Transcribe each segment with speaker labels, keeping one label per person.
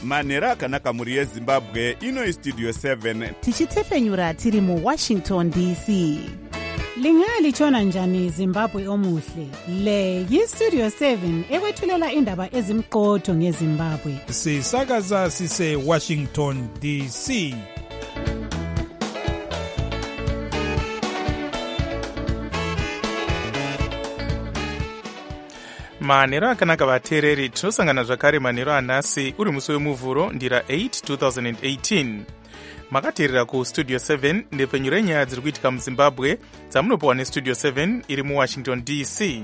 Speaker 1: manhero akanaka mhuri yezimbabwe. Ino istudio 7
Speaker 2: tichitefenyura tiri muwashington dc.
Speaker 3: Lingalitshona njani Zimbabwe omuhle? Le yistudio 7 ekwethulela indaba ezimqotho ngeZimbabwe.
Speaker 4: Sisakaza sise Washington DC.
Speaker 5: Manhero akanaka vateereri, tinosangana zvakare manhero anhasi uri musi wemuvhuro ndira 8 2018. Makateerera kustudio 7 ndepfenyu renyaya dziri kuitika muzimbabwe dzamunopiwa nestudio 7 iri muwashington dc.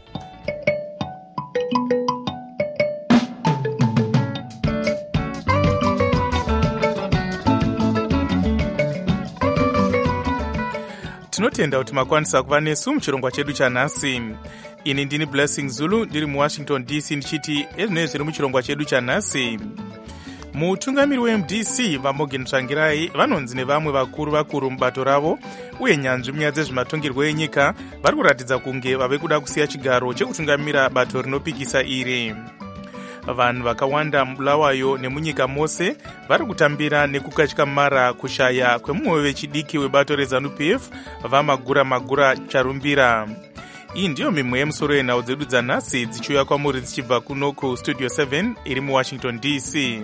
Speaker 5: Tinotenda kuti makwanisa kuva nesu muchirongwa chedu chanhasi. Ini ndini Blessing Zulu ndiri muwashington dc ndichiti ezvinenge zviri muchirongwa chedu chanhasi. Mutungamiri weMDC vaMorgan Tsvangirai vanonzi nevamwe vakuru mubato ravo uye nyanzvi munyaya dzezvematongerwo enyika vari kuratidza kunge vave kuda kusiya chigaro chekutungamira bato rinopikisa iri. Vanhu vakawanda mubulawayo nemunyika mose vari kutambira nekukatyamara kushaya kwemumwe wechidiki webato reZANU-PF vaMagura Charumbira. Iyi ndiyo mimwe yemusoro yenhau dzedu dzanhasi dzichiuya kwamuri dzichibva kuno kustudio 7 iri muwashington dc.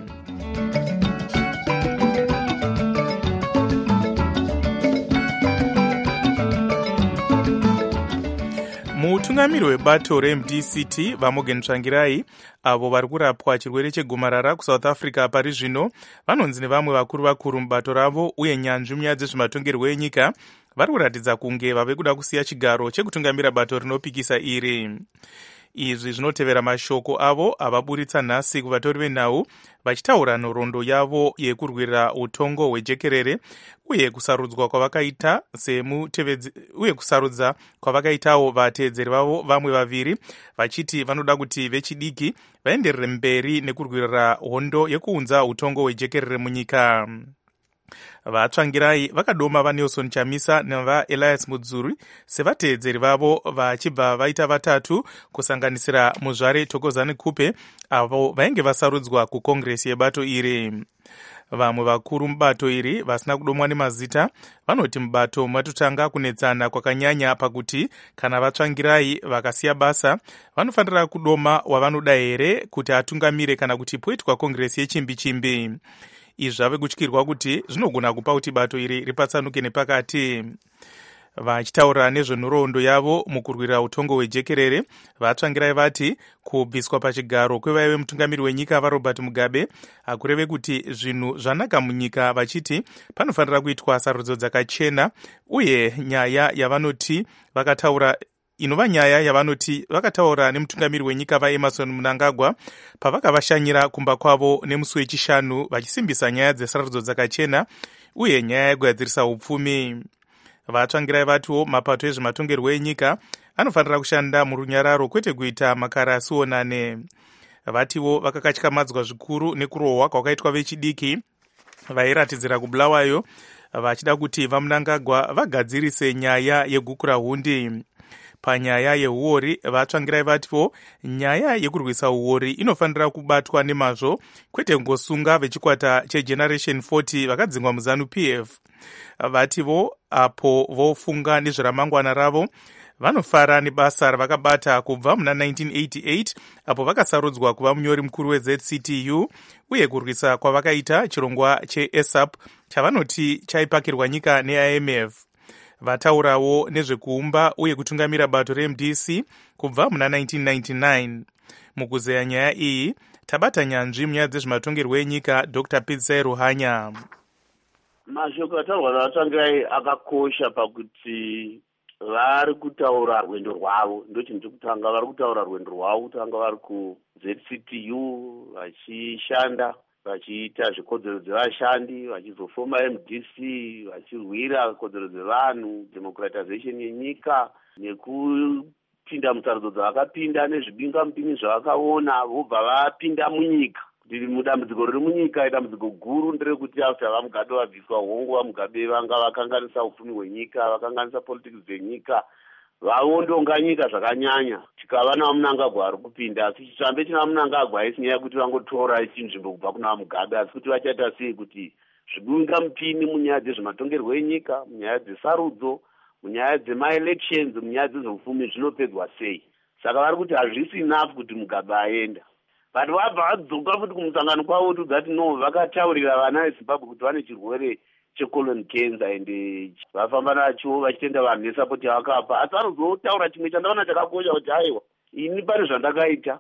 Speaker 5: Mutungamiri webato reMDCT vaMorgan Tsvangirai avo vari kurapwa chirwere chegomarara kuSouth Africa pari zvino vanonzi nevamwe vakuru mubato ravo uye nyanzvi munyaya dzezvematongerwo enyika vari kuratidza kunge vave kuda kusiya chigaro chekutungamira bato rinopikisa iri. Izvi zvinotevera mashoko avo avaburitsa nhasi kuvatori venhau vachitaura nhoroondo yavo yekurwira utongo hwejekerere uye kusarudza kwavakaitawo vateedzeri vavo vamwe vaviri vachiti vanoda kuti vechidiki vaenderere mberi nekurwira hondo yekuunza utongo hwejekerere munyika. VaTsvangirai vakadoma vaNelson Chamisa navaElias Mudzuri sevateedzeri vavo vachibva vaita vatatu kusanganisira muzvare Thokozani Kupe avo vainge vasarudzwa kukongresi yebato iri. Vamwe vakuru mubato iri vasina kudomwa nemazita vanoti mubato matotanga kunetsana kwakanyanya pakuti kana vaTsvangirai vakasiya basa vanofanira kudoma wavanoda here kuti atungamire kana kuti poitwa kongresi yechimbi-chimbi. Izvi zvave kutyirwa kuti zvinogona kupa kuti bato iri ripatsanuke nepakati. Vachitaura nezvenhoroondo yavo mukurwira utongo hwejekerere, vaTsvangirai vati kubviswa pachigaro kwevaive mutungamiri wenyika vaRobert Mugabe hakureve kuti zvinhu zvanaka munyika, vachiti panofanira kuitwa sarudzo dzakachena uye nyaya yavanoti vakataura inova nyaya yavanoti vakataura nemutungamiri wenyika vaEmerson Mnangagwa pavakavashanyira kumba kwavo nemusi wechishanu vachisimbisa nyaya dzesarudzo dzakachena uye nyaya yekugadzirisa upfumi. VaTsvangirai vatiwo mapato ezvematongerwo enyika anofanira kushanda murunyararo kwete kuita makara asionane. Vatiwo vakakatyamadzwa zvikuru nekurohwa kwakaitwa vechidiki vairatidzira kubulawayo vachida kuti vaMnangagwa vagadzirise nyaya yegukura hundi. Panyaya yehuori vaTsvangirai vatiwo nyaya yekurwisa huori inofanira kubatwa nemazvo kwete kungosunga vechikwata cheGeneration 40 vakadzingwa muZANU-PF. Vatiwo apo vofunga nezveramangwana ravo vanofara nebasa ravakabata kubva muna 1988 apo vakasarudzwa kuva munyori mukuru weZCTU uye kurwisa kwavakaita chirongwa cheESAP chavanoti chaipakirwa nyika neIMF. Vataurawo nezvekuumba uye kutungamira bato reMDC kubva muna 1999. Mukuzeya nyaya iyi tabata nyanzvi munyaya dzezvematongerwo enyika Dr. Pidzai Ruhanya.
Speaker 6: Mashoko ataurwa naVaTsvangirai akakosha pakuti vari kutaura rwendo rwavo. Ndochinhu chekutanga vari kutaura rwendo rwavo kutanga vari kuZCTU vachishanda vachiita zvikodzero dzevashandi vachizofoma MDC vachirwira kodzero dzevanhu, democratization yenyika nekupinda musarudzo dzavakapinda nezvibingamupinyi zvavakaona vobva vapinda munyika. Mudambudziko riri munyika idambudziko guru nderekuti after vaMugabe vabviswa hongo vaMugabe vanga vakanganisa upfumi hwenyika, vakanganisa politics dzenyika, vaondonga nyika zvakanyanya tikava naMnangagwa ari kupinda, asi chitambe china Mnangagwa haisi nyaya yekuti vangotora chinzvimbo kubva kuna Mugabe, asi kuti vachaita sei kuti zvibunga mupini munyaya dzezvematongerwo enyika, munyaya dzesarudzo, munyaya dzemaelections, munyaya dzezveupfumi zvinopedzwa sei. Saka vari kuti hazvisi enough kuti Mugabe aenda. But vabva vadzoka futi kumusangano kwavo kuti no, vakataurira vana veZimbabwe kuti vane chirwere checolon cancer ende vafamba nacho vachitenda vanhu nesapoti vakapa. Asi anozotaura chimwe chandaona chakakosha kuti aiwa, ini pane zvandakaita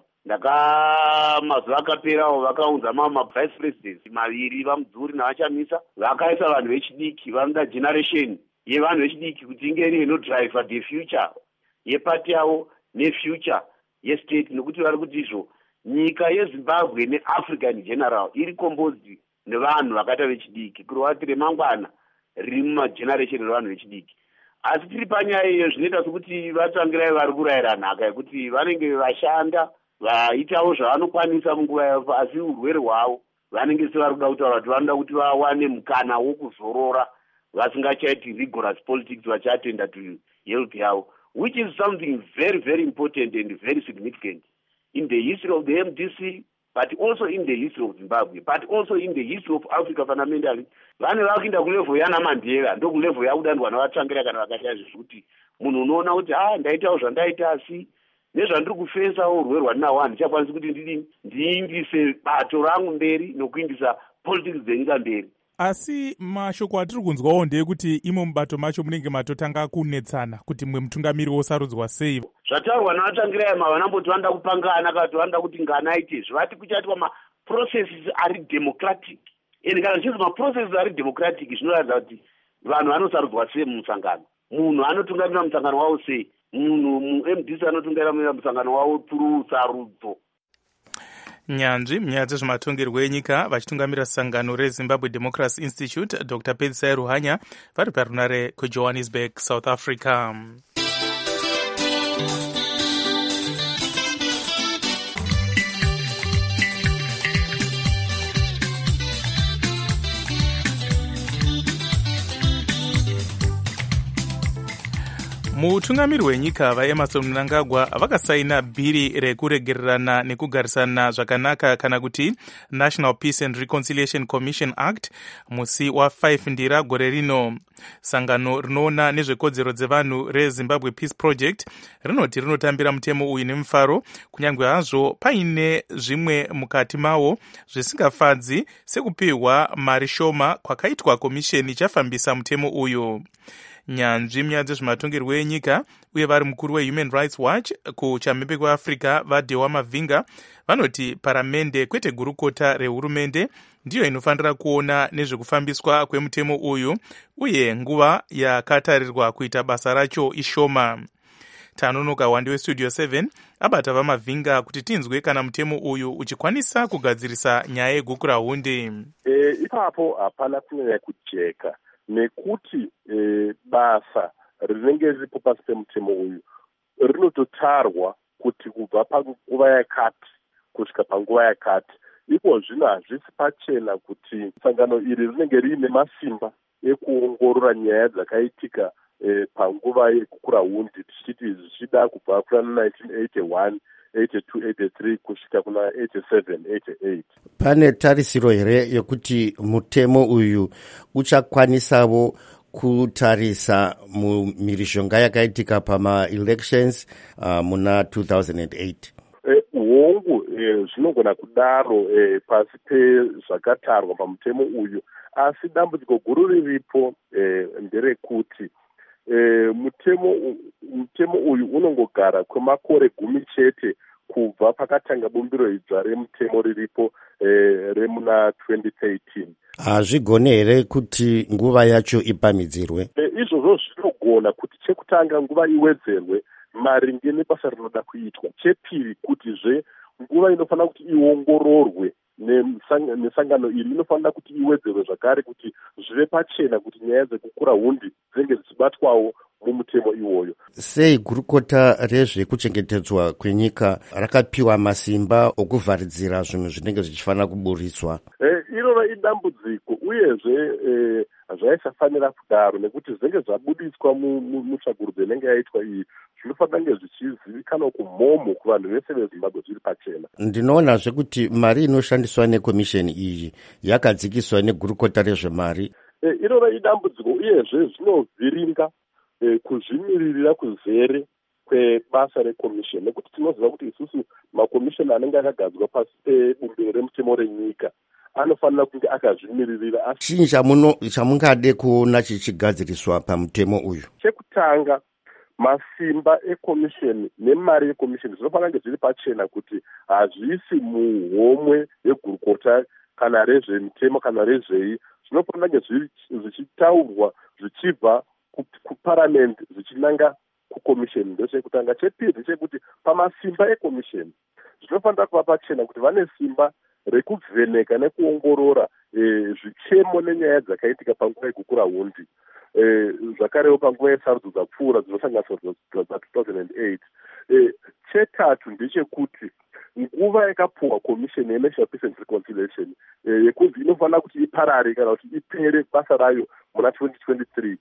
Speaker 6: mazuva akaperawo vakaunza vice presidents maviri vamudzuri navachamisa, vakaisa vanhu vechidiki vanoda generation yevanhu vechidiki kuti inge iri inodrive the future yepati yavo nefuture yestate, nekuti vari kuti izvo nyika yeZimbabwe neAfrica in general iri composed nevanhu vakaita vechidiki, kureva kuti remangwana riri mumageneration revanhu vechidiki. Asi tiri panyaya iyo zvinoita sekuti vatangirai vari kurayira nhaka yekuti vanenge vashanda vaitawo zvavanokwanisa munguva yavo, asi urwere hwavo vanenge sevari kuda kutaura kuti vanoda kuti vawane mukana wokuzorora vasingachaiti rigorous politics vachiatenda to health yavo, which is something very very important and very significant in the history of the MDC, but also in the history of Zimbabwe, but also in the history of Africa fundamentally. Vane vakuinda kulevel yana Mandela, ndo kulevel yakudanwa navatsvangira kana vakaita zvekuti munhu unoona kuti ndaitawo zvandaita, asi nezvandiri kufesawo urwere hwandinawo handichakwanisi kuti ndiindise bato rangu mberi nokuindisa politics dzenyika mberi.
Speaker 5: Asi mashoko atiri kunzwawo ndeyekuti imo mubato macho munenge matotanga kunetsana kuti mwe mutungamiri wosarudzwa sei.
Speaker 6: Zvataurwa navatangirai vanamboti vanoda kupangana kana kuti vanoda kuti ngana aite zvivati kuchaitwa maprocesses ari democratic. Ende kana zvinzi maprocesses ari democratic zvinoratidza kuti vanhu vanosarudzwa sei mumusangano, munhu anotungamira musangano wavo sei, munhu muMDC anotungamira musangano wavo through sarudzo.
Speaker 5: Nyanzvi munyaya dzezvematongerwo enyika vachitungamira sangano reZimbabwe Democracy Institute Dr. Pedzisai Ruhanya vari parunare kuJohannesburg, South Africa. Mutungamiri wenyika vaEmmerson Mnangagwa vakasaina bhiri rekuregererana nekugarisana zvakanaka kana kuti National Peace and Reconciliation Commission Act musi wa5 Ndira gore rino. Sangano rinoona nezvekodzero dzevanhu reZimbabwe Peace Project rinoti rinotambira mutemo uyu nemufaro, kunyange hazvo paine zvimwe mukati mawo zvisingafadzi sekupiwa mari shoma kwakaitwa komisheni ichafambisa mutemo uyu. Nyanzvi munyaya dzezvematongerwo enyika uye vari mukuru weHuman Rights Watch kuchamhembe kweAfrica vaDewa Mavinga vanoti paramende kwete gurukota rehurumende ndiyo inofanira kuona nezvekufambiswa kwemutemo uyu uye nguva yakatarirwa kuita basa racho ishoma. Tanonoka wandi weStudio 7 abata vaMavinga kuti tinzwe kana mutemo uyu uchikwanisa kugadzirisa nyaya yeguku rahundi.
Speaker 7: Ipapo hapana kunyanya kujeka nekuti basa rinenge riripo pasi pemutemo uyu rinototarwa kuti kubva panguva yakati kusvika panguva yakati. Ipo zvino hazvisi pachena kuti sangano iri rinenge riine masimba ekuongorora nyaya dzakaitika panguva yekukura hundi tichiti zvichida kubva kuna 1981 82 83 kusvika kuna 87 88.
Speaker 8: Pane tarisiro here yekuti mutemo uyu uchakwanisawo kutarisa mumhirizhonga yakaitika pama-elections muna 2008?
Speaker 7: Hongu zvinogona kudaro pasi pezvakatarwa pamutemo uyu, asi dambudziko guru riripo nderekuti mutemo uyu unongogara kwemakore 10 chete kubva pakatanga bumbiro idzva remutemo riripo remuna 2013.
Speaker 8: Hazvigone here kuti nguva yacho ipamidzirwe?
Speaker 7: Izvozvo zvinogona kuti chekutanga nguva iwedzerwe maringe nebasa rinoda kuitwa. Chepiri kutizve nguva inofanira kuti iongororwe nesangano iri inofanira kuti iwedzerwe zvakare kuti zvive pachena kuti nyaya dzekukura hundi dzinenge dzichibatwawo mumutemo iwoyo.
Speaker 8: Sei gurukota rezvekuchengetedzwa kwenyika rakapiwa masimba okuvharidzira zvinhu zvinenge zvichifanira kuburiswa?
Speaker 7: Iroro idambudziko uyezve zvaisafanira kudaro nekuti zvinenge zvabudiswa mutsvagurudzo inenge yaitwa iyi zvinofanira kunge zvichizivikanwa kumhomo kuvanhu vese vezimbabwe zviri pachena.
Speaker 8: Ndinoonazve kuti mari inoshandiswa nekomisheni iyi yakadzikiswa negurukota rezvemari.
Speaker 7: Iroro idambudziko uyezve zvinovhiringa kuzvimiririra kuzere kwebasa rekomisheni, nekuti tinoziva kuti isusu makomisheni anenge akagadzwa pasi pebumbiro remutemo renyika anofanira kunge akazvimiririra.
Speaker 8: Chii chamungade kuona chichigadziriswa pamutemo uyu?
Speaker 7: Chekutanga, masimba ekomisheni nemari yekomisheni zvinofanira kunge zviri pachena, kuti hazvisi muhomwe yegurukota kana rezvemutemo kana rezvei. Zvinofanira kunge zvichitaurwa zvichibva kuparamendi zvichinanga kukomisheni. Ndochekutanga. Chepiri chekuti pamasimba ekomisheni zvinofanira kuva pachena kuti vane simba rekuvheneka nekuongorora zvichemo nenyaya dzakaitika panguva yegukura hundi, zvakarewo panguva yesarudzo dzapfuura dzinosanganiswa dza2008. Chetatu ndechekuti nguva yakapuhwa komisheni yeNational Peace and Reconciliation yekunzi inofanira kuti iparare kana kuti ipere basa rayo muna 2023.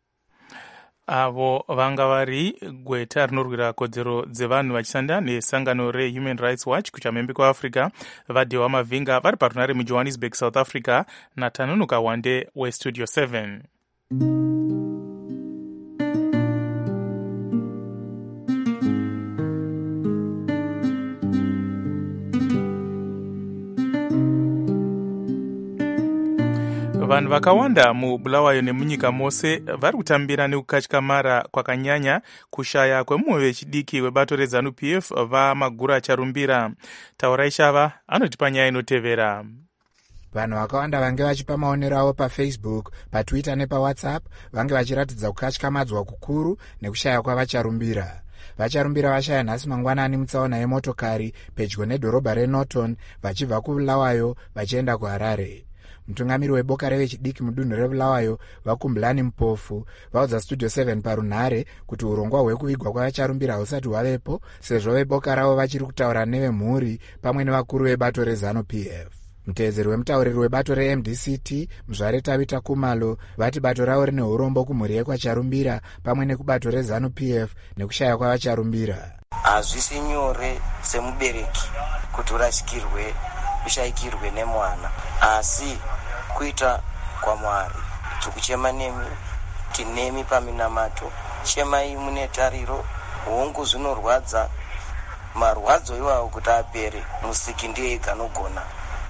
Speaker 5: Avo vanga vari gweta rinorwira kodzero dzevanhu vachishanda nesangano reHuman Rights Watch kuchamhembe kwaAfrica, Vadhewa Mavhinga, vari parunare muJohannesburg, South Africa, naTanunuka Wande weStudio 7. Vanhu vakawanda muBulawayo nemunyika mose vari kutambira nekukatyamara kwakanyanya kushaya kwemumwe wechidiki webato reZANU-PF vaMagura Charumbira. Taurai Shava anotipa nyaya inotevera.
Speaker 9: Vanhu vakawanda vange vachipa maonero avo paFacebook, paTwitter nepaWhatsApp vange vachiratidza kukatyamadzwa kukuru nekushaya kwavaCharumbira. VaCharumbira vashaya nhasi mangwanani mutsaona yemotokari pedyo nedhorobha reNorton vachibva kuBulawayo vachienda kuHarare. Mutungamiri weboka revechidiki mudunhu reBulawayo vaKumbulani Mpofu vaudza Studio 7 parunhare kuti urongwa hwekuvigwa kwavaCharumbira husati hwavepo, sezvo veboka ravo vachiri kutaura nevemhuri pamwe nevakuru vebato reZANU-PF. Muteedzeri wemutauriri webato reMDCT Mzvare Tabita Kumalo vati bato ravo rine urombo kumhuri yekwaCharumbira pamwe nekubato reZANU-PF nekushaya kwavaCharumbira.
Speaker 10: Hazvisi nyore semubereki kuti urashikirwe ushayikirwe nemwana, asi kuita kwaMwari. Tikuchema nemi, tinemi paminamato, chemai mune tariro, hongu zvinorwadza, marwadzo iwawo kuti apere, musiki ndiye kanogona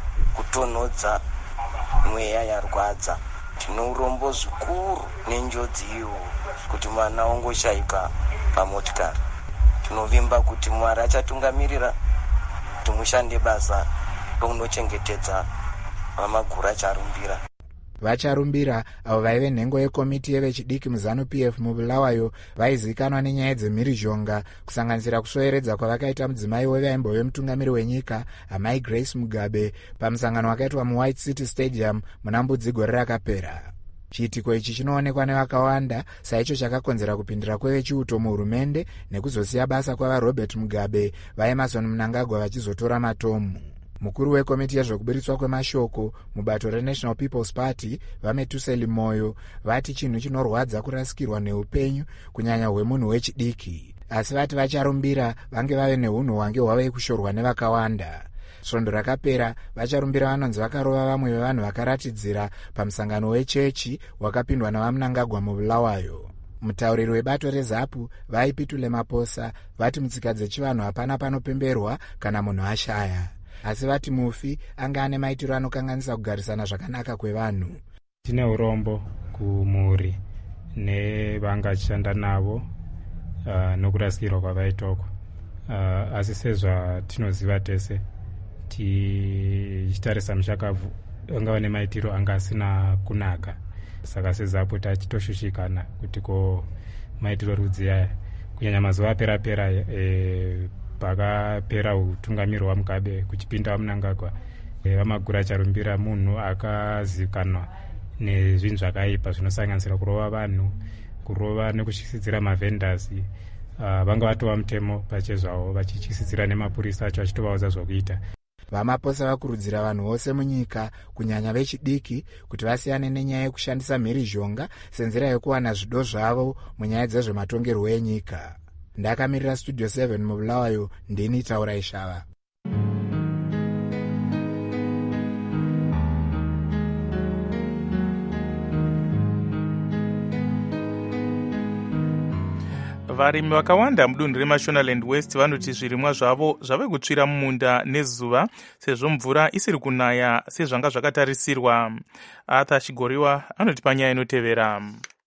Speaker 10: kutonhodza mweya yarwadza. Tino urombo zvikuru nenjodzi iwo kuti mwana ongoshayika pamotikari. Tinovimba kuti Mwari achatungamirira kuti mushande basa rounochengetedza vaMagura Charumbira.
Speaker 9: VaCharumbira avo vaive nhengo yekomiti yevechidiki muZANU-PF muBulawayo vaizivikanwa nenyaya dzemhirizhonga, kusanganisira kusvoeredza kwavakaita mudzimai wevaimbove mutungamiri wenyika Amai Grace Mugabe pamusangano wakaitwa muWhite City Stadium muna Mbudzi gore rakapera. Chiitiko ichi chinoonekwa nevakawanda saicho chakakonzera kupindira kwevechiuto muhurumende nekuzosiya basa kwavaRobert Mugabe vaEmerson Mnangagwa vachizotora matomu. Mukuru wekomiti yezvokuburitswa kwemashoko mubato reNational People's Party vaMetuseli Moyo vati chinhu chinorwadza kurasikirwa neupenyu kunyanya hwemunhu wechidiki, asi vati vaCharumbira vange vave neunhu hwange hwave kushorwa nevakawanda. Svondo rakapera vaCharumbira vanonzi vakarova vamwe vevanhu vakaratidzira pamusangano wechechi wakapindwa navaMnangagwa muBulawayo. Mutauriri webato reZAPU vaipitule Maposa vati mutsika dzechivanhu hapana panopemberwa kana munhu ashaya, asi vati mufi anga ane maitiro anokanganisa kugarisana zvakanaka kwevanhu.
Speaker 11: Tine urombo kumhuri nevangashanda navo nokurasikirwa kwavaitoko, asi sezvatinoziva tese tichitarisa mushakabvu angava nemaitiro anga asina kunaka. Saka seZAPU tachitoshushikana kuti ko maitiro rudzi aya kunyanya mazuva apera pakapera utungamiri hwaMugabe kuchipinda vaMnangagwa, vaMagura Charumbira munhu akazivikanwa nezvinhu zvakaipa zvinosanganisira kurova vanhu, kurova nekutyisidzira mavhendors. Vanga vatova mutemo pachezvavo vachityisidzira nemapurisa acho achitovaudza zvokuita.
Speaker 9: VaMaposa vakurudzira vanhu vose munyika kunyanya vechidiki kuti vasiyane nenyaya yekushandisa mhirizhonga senzira yekuwana zvido zvavo munyaya dzezvematongerwo enyika. ndakamirira studio 7 mubulawayo ndini Taurai Shava.
Speaker 5: varimi vakawanda mudunhu remashonaland west vanoti zvirimwa zvavo zvave kutsvira mumunda nezuva sezvo mvura isiri kunaya sezvanga zvakatarisirwa. Arthur Chigoriwa anoti panyaya inotevera.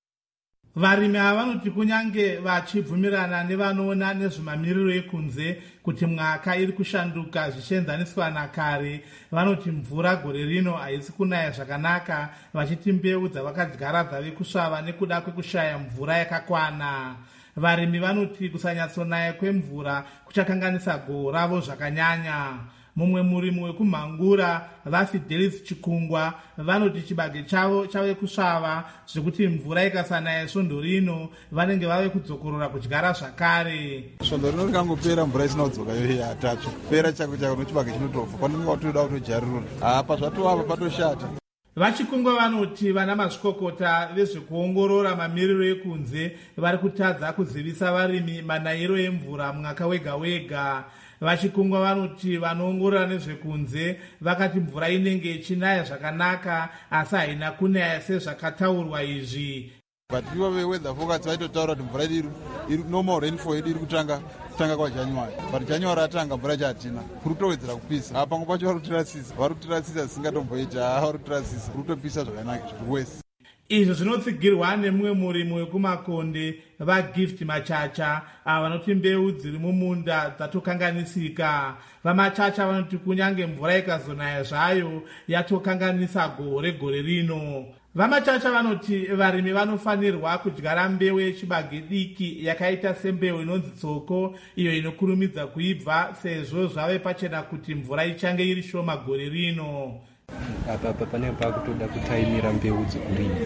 Speaker 12: Varimi ava vanoti kunyange vachibvumirana nevanoona nezvemamiriro ekunze kuti mwaka iri kushanduka zvichienzaniswa nakare, vanoti mvura gore rino haisi kunaya zvakanaka, vachiti mbeu dzavakadyara dzave kusvava nekuda kwekushaya mvura yakakwana. Varimi vanoti kusanyatsonaya kwemvura kuchakanganisa gohwo ravo zvakanyanya. Mumwe murimi wekumhangura vaFidelis Chikungwa vanoti chibage chavo chave kusvava zvekuti mvura ikasanaya svondo rino vanenge vave kudzokorora kudyara zvakare.
Speaker 13: Svondo rino rikangopera mvura isina kudzoka yoyo atatsva pera chako chako nochibage chinotofa kwanenge watoda kutojarirura apa zvatovava patoshata.
Speaker 12: Vachikungwa vanoti vana mazvikokota vezvekuongorora mamiriro ekunze vari kutadza kuzivisa varimi manayiro emvura mwaka wega wega. Vachikungwa vanoti vanoongorora nezvekunze vakati mvura inenge ichinaya zvakanaka asi haina kunaya sezvakataurwa izvi.
Speaker 13: But ivo veweather forecast vaitotaura kuti mvura iri normal rainfall yedu iri kutanga kwaJanuary, but January atanga mvura chatina kuri kutowedzera kupisa. Apa pangu pacho vari kutirasisa zvisingatomboiti, vari kutirasisa kuri kutopisa zvakanaka zviri wese.
Speaker 12: Izvo zvinotsigirwa nemumwe murimi wekumakonde vaGift Machacha vanoti mbeu dziri mumunda dzatokanganisika. VaMachacha vanoti kunyange mvura ikazonaya zvayo yatokanganisa gohwo regore rino. VaMachacha vanoti varimi vanofanirwa kudyara mbeu yechibage diki yakaita sembeu inonzi tsoko, iyo inokurumidza kuibva sezvo zvave pachena kuti mvura ichange iri shoma gore rino.
Speaker 14: Apa panenge pakutoda kutaimira mbeu dzekurima.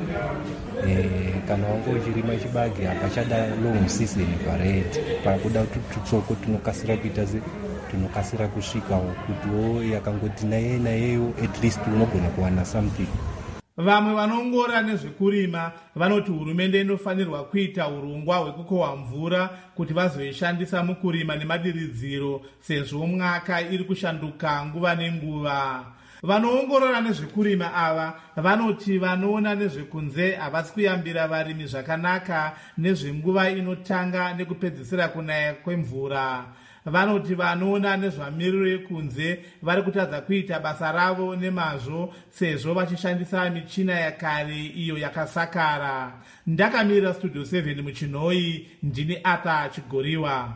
Speaker 14: Kana wange uchirima chibage hapachada long season variety, pakuda kuti tutsoko tunokasira kuita tunokasira kusvika kuti yakangoti nayeyo at least unogona kuwana something.
Speaker 12: Vamwe vanoongorora nezvekurima vanoti hurumende inofanirwa kuita urongwa hwekukohwa mvura kuti vazoishandisa mukurima nemadiridziro sezvo mwaka iri kushanduka nguva nenguva. Vanoongorora nezvekurima ava vanoti vanoona nezvekunze havasi kuyambira varimi zvakanaka nezvenguva inotanga nekupedzisira kunaya kwemvura. Vanoti vanoona nezvamiriro yekunze vari kutadza kuita basa ravo nemazvo sezvo vachishandisa michina yakare iyo yakasakara. Ndakamirira studio 7 muchinhoi, ndini Arthur Chigoriwa.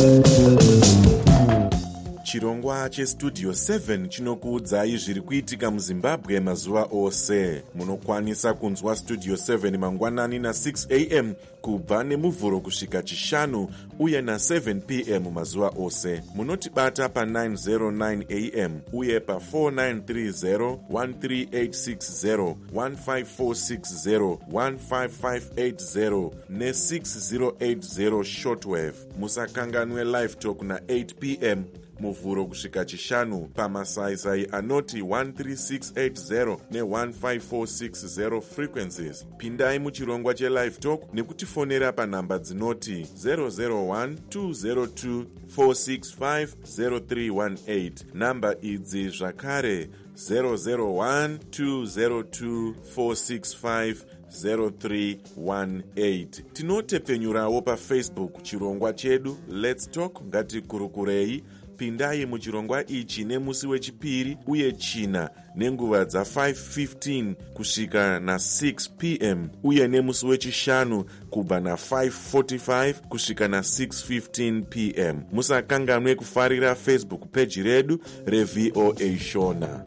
Speaker 1: Chirongwa chestudio 7 chinokuudzai zviri kuitika muZimbabwe mazuva ose. Munokwanisa kunzwa studio 7 mangwanani na6 am kubva nemuvhuro kusvika chishanu uye na7 pm mazuva ose. Munotibata pa909 am uye pa4930 13860 15460 15580 ne6080 shortwave. Musakanganwe live talk na8 pm muvhuro kusvika chishanu pamasaisai anoti 13680 ne15460 frequencies. Pindai muchirongwa chelive talk nekutifonera panhamba dzinoti 001-202-465-0318. Namba idzi zvakare 001-202-465-0318. Tinotepfenyurawo paFacebook chirongwa chedu Let's Talk ngatikurukurei. Pindai muchirongwa ichi nemusi wechipiri uye china nenguva dza5:15 kusvika na6 pm uye nemusi wechishanu kubva na5:45 kusvika na6:15 pm. Musakanganwe kufarira Facebook page redu reVOA Shona.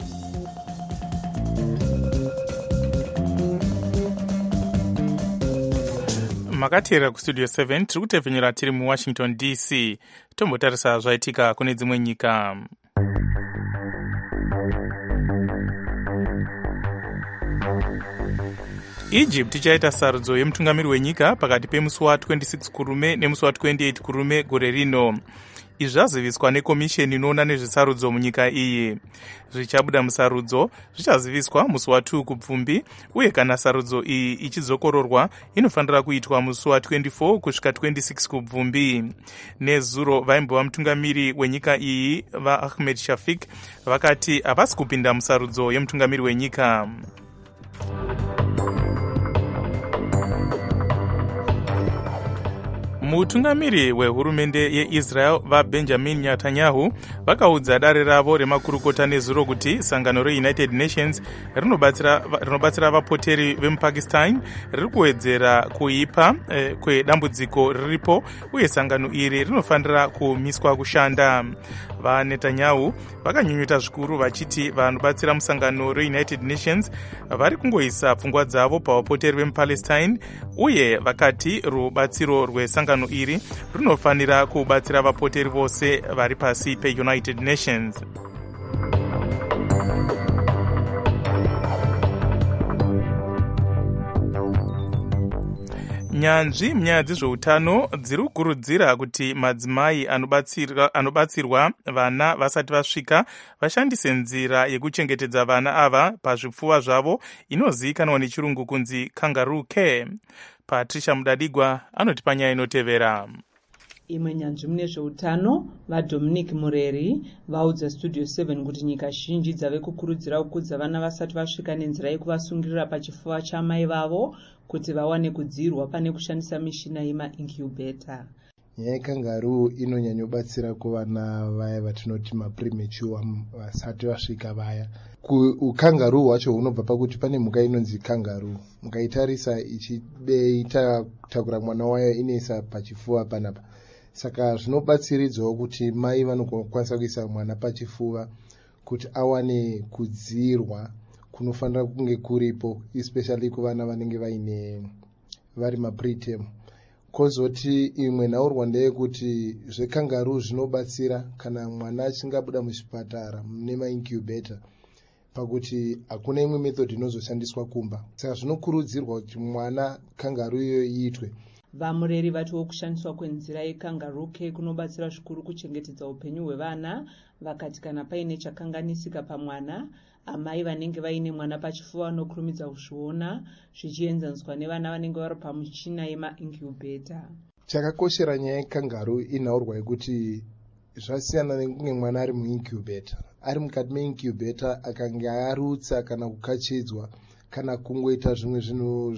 Speaker 5: Makateera kustudio 7 tiri kutepfenyura tiri muWashington DC. Tombotarisa zvaitika kune dzimwe nyika. Egypt ichaita sarudzo yemutungamiri wenyika pakati pemusi wa26 kurume nemusi wa28 kurume gore rino. izvi zvaziviswa nekomisheni inoona nezvesarudzo munyika iyi. Zvichabuda musarudzo zvichaziviswa musi wa2 kuPfumbi, uye kana sarudzo iyi ichizokororwa inofanira kuitwa musi wa24 kusvika 26 kuPfumbi. Nezuro vaimbova mutungamiri wenyika iyi vaAhmed Shafik vakati havasi kupinda musarudzo yemutungamiri wenyika. Mutungamiri wehurumende yeIsrael vaBenjamin Netanyahu vakaudza dare ravo remakurukota nezuro kuti sangano reUnited Nations rinobatsira vapoteri vemuPakistan riri kuwedzera kuipa kwedambudziko riripo, uye sangano iri rinofanira kumiswa kushanda. VaNetanyahu vakanyunyuta zvikuru vachiti vanobatsira musangano reUnited Nations vari kungoisa pfungwa dzavo pavapoteri vemuPalestine, uye vakati rubatsiro rwesangano iri runofanira kubatsira vapoteri vose vari pasi peUnited Nations. Nyanzvi munyaya dzezveutano dziri kukurudzira kuti madzimai anobatsirwa vana vasati vasvika vashandise nzira yekuchengetedza vana ava pazvipfuva zvavo inozivikanwa nechirungu kunzi kangaroo care. Patricia Mudadigwa anoti panyaya inotevera.
Speaker 15: Imwe nyanzvi mune zveutano vaDominic Mureri vaudza Studio 7 kuti nyika zhinji dzave kukurudzira kukudza vana vasati vasvika nenzira yekuvasungirira pachipfuva chamai vavo kuti vawane kudzirwa pane kushandisa mishina yemaincubator.
Speaker 16: Nyaya yekangaroo inonyanyobatsira kuvana vaya vatinoti mapremature vasati vasvika vaya. Ukangaroo hwacho hunobva pakuti pane mhuka inonzi kangaroo. Mukaitarisa ichitakura mwana wayo inoisa pachipfuva panapa. Saka zvinobatsiridzawo kuti mai vanokwanisa kuisa mwana pachifuva kuti awane kudzirwa kunofanira kunge kuripo, especially kuvana vanenge vari mapreterm. Kozoti imwe nhaurwa ndeyekuti zvekangaroo zvinobatsira kana mwana achingabuda muchipatara mune maincubator pakuti hakuna imwe method inozoshandiswa kumba. Saka zvinokurudzirwa kuti mwana kangaroo iyoyo iitwe.
Speaker 15: Vamureri vatiwo kushandiswa kwenzira yekangaroo care kunobatsira zvikuru kuchengetedza upenyu hwevana, vakati kana paine chakanganisika pamwana, amai vanenge vaine mwana pachifuva vanokurumidza kuzviona, zvichienzaniswa nevana vanenge vari pamuchina yemaincubator.
Speaker 16: Chakakoshera nyaya yekangaroo inhaurwa yekuti zvasiyana nekunge mwana ari muincubator. Ari mukati meincubator akanga arutsa kana kukachidzwa kana kungoita zvimwe zvinhu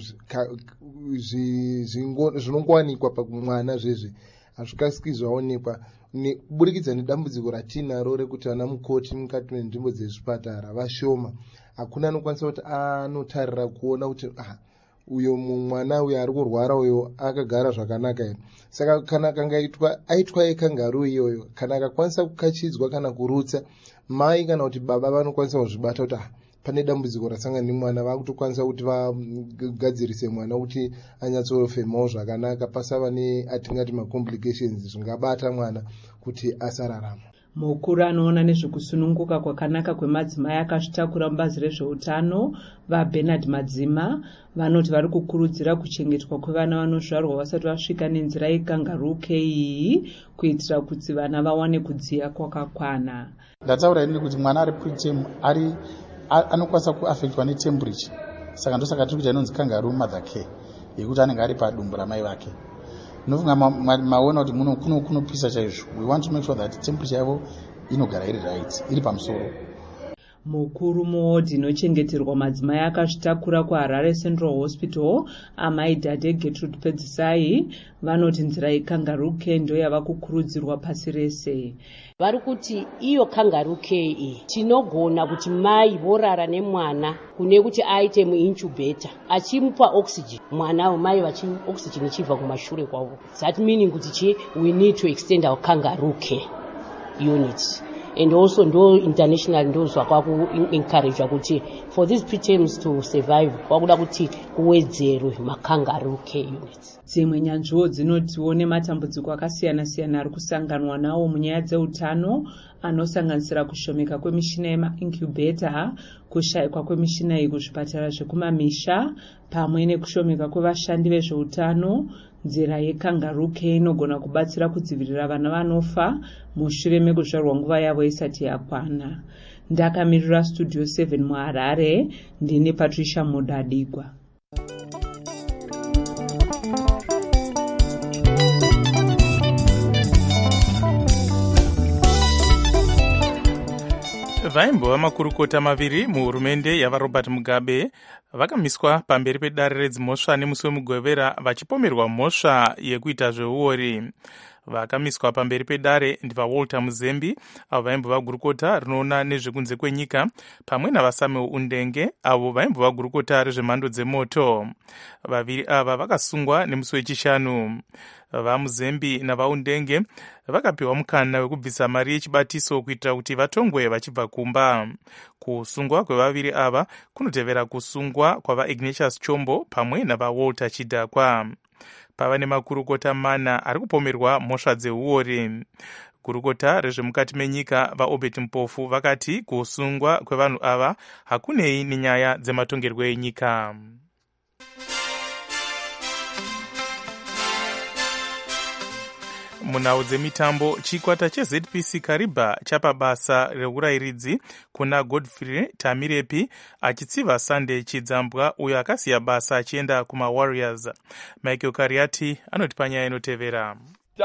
Speaker 16: zvinongowanikwa pamwana zvezve hazvikasiki zvaonekwa kuburikidza nedambudziko ratinaro rekuti vana mukoti mukati menzvimbo dzezvipatara vashoma. Hakuna anokwanisa kuti anotarira kuona kuti uyo mwana uyo ari kurwara uyo akagara zvakanaka here. Saka kana aitwa yekangaroo iyoyo, kana akakwanisa kukachidzwa kana kurutsa, mai kana kuti baba vanokwanisa kuzvibata kuti pane dambudziko rasangana nemwana, vakutokwanisa kuti vagadzirise mwana kuti anyatsorofemawo zvakanaka, pasava atingati macomplications zvingabata mwana kuti asararama.
Speaker 15: Mukuru anoona nezvekusununguka kwakanaka kwemadzimai akazvitakura mubazi rezveutano vaBernard Madzima vanoti vari kukurudzira kuchengetwa kwevana vanozvarwa vasati vasvika nenzira yekangaroo care iyi kuitira kuti vana vawane kudziya kwakakwana.
Speaker 17: Ndataura ini kuti mwana ari preterm anokwanisa kuafektwa netemperature, saka ndosaka tiri kuita inonzi kangaroo mother care yekuti anenge ari padumbu ramai vake. Ndinofunga maona kuti kunopisa chaizvo. We want to make sure that temperature yavo inogara iri right, iri pamusoro.
Speaker 15: Mukuru muwodhi inochengeterwa madzimai akazvitakura kuHarare Central Hospital, amai Dade Gertrude Pedzisai vanoti nzira yekangaroo care ndo yava kukurudzirwa pasi rese.
Speaker 18: Vari kuti iyo kangaroo care iyi tinogona kuti mai vorara nemwana kune kuti aite muincubator achimupa oxygen, mwana mai oxygen ichibva kumashure kwavo. That meaning kuti we need to extend our kangaroo care units. And also ndo international ndo zvakwaku encourage kuti for these preterms to survive kwakuda kuti kuwedzerwe makangaroo care units.
Speaker 15: Dzimwe nyanzviwo dzinotiwo nematambudziko akasiyana-siyana ari kusanganwa nawo munyaya dzeutano anosanganisira kushomeka kwemishina yemaincubator, kushayikwa kwemishina iyi kuzvipatara zvekumamisha, pamwe nekushomeka kwevashandi vezveutano, nzira yekangaroo care inogona kubatsira kudzivirira vana vanofa mushure mekuzvarwa nguva yavo isati yakwana. Ndakamirira studio 7 muHarare, ndini Patricia Mudadigwa.
Speaker 5: vaimbova makurukota maviri muhurumende yavaRobert Mugabe vakamiswa pamberi pedare redzimhosva nemusi weMugwevera vachipomerwa mhosva yekuita zveuori. Vakamiswa pamberi pedare ndivaWalter Muzembi avo vaimbova gurukota rinoona nezvekunze kwenyika pamwe navaSamuel Undenge avo vaimbova gurukota rezvemhando dzemoto. Vaviri ava vakasungwa nemusi wechishanu. VaMuzembi navaUndenge vakapiwa mukana wekubvisa mari yechibatiso kuitira kuti vatongwe vachibva kumba. Kusungwa kwevaviri ava kunotevera kusungwa kwavaIgnatius Chombo pamwe navaWalter Chidhakwa. Pava nemakurukota mana ari kupomerwa mhosva dzeuori. Gurukota rezvemukati menyika vaObert Mpofu vakati kusungwa kwevanhu ava hakunei nenyaya dzematongerwo enyika. Munhau dzemitambo, chikwata cheZPC Kariba chapa basa reurayiridzi kuna Godfrey Tamirepi achitsiva Sunday Chidzambwa uyo akasiya basa achienda kumaWarriors. Michael Kariati anoti panyaya inotevera.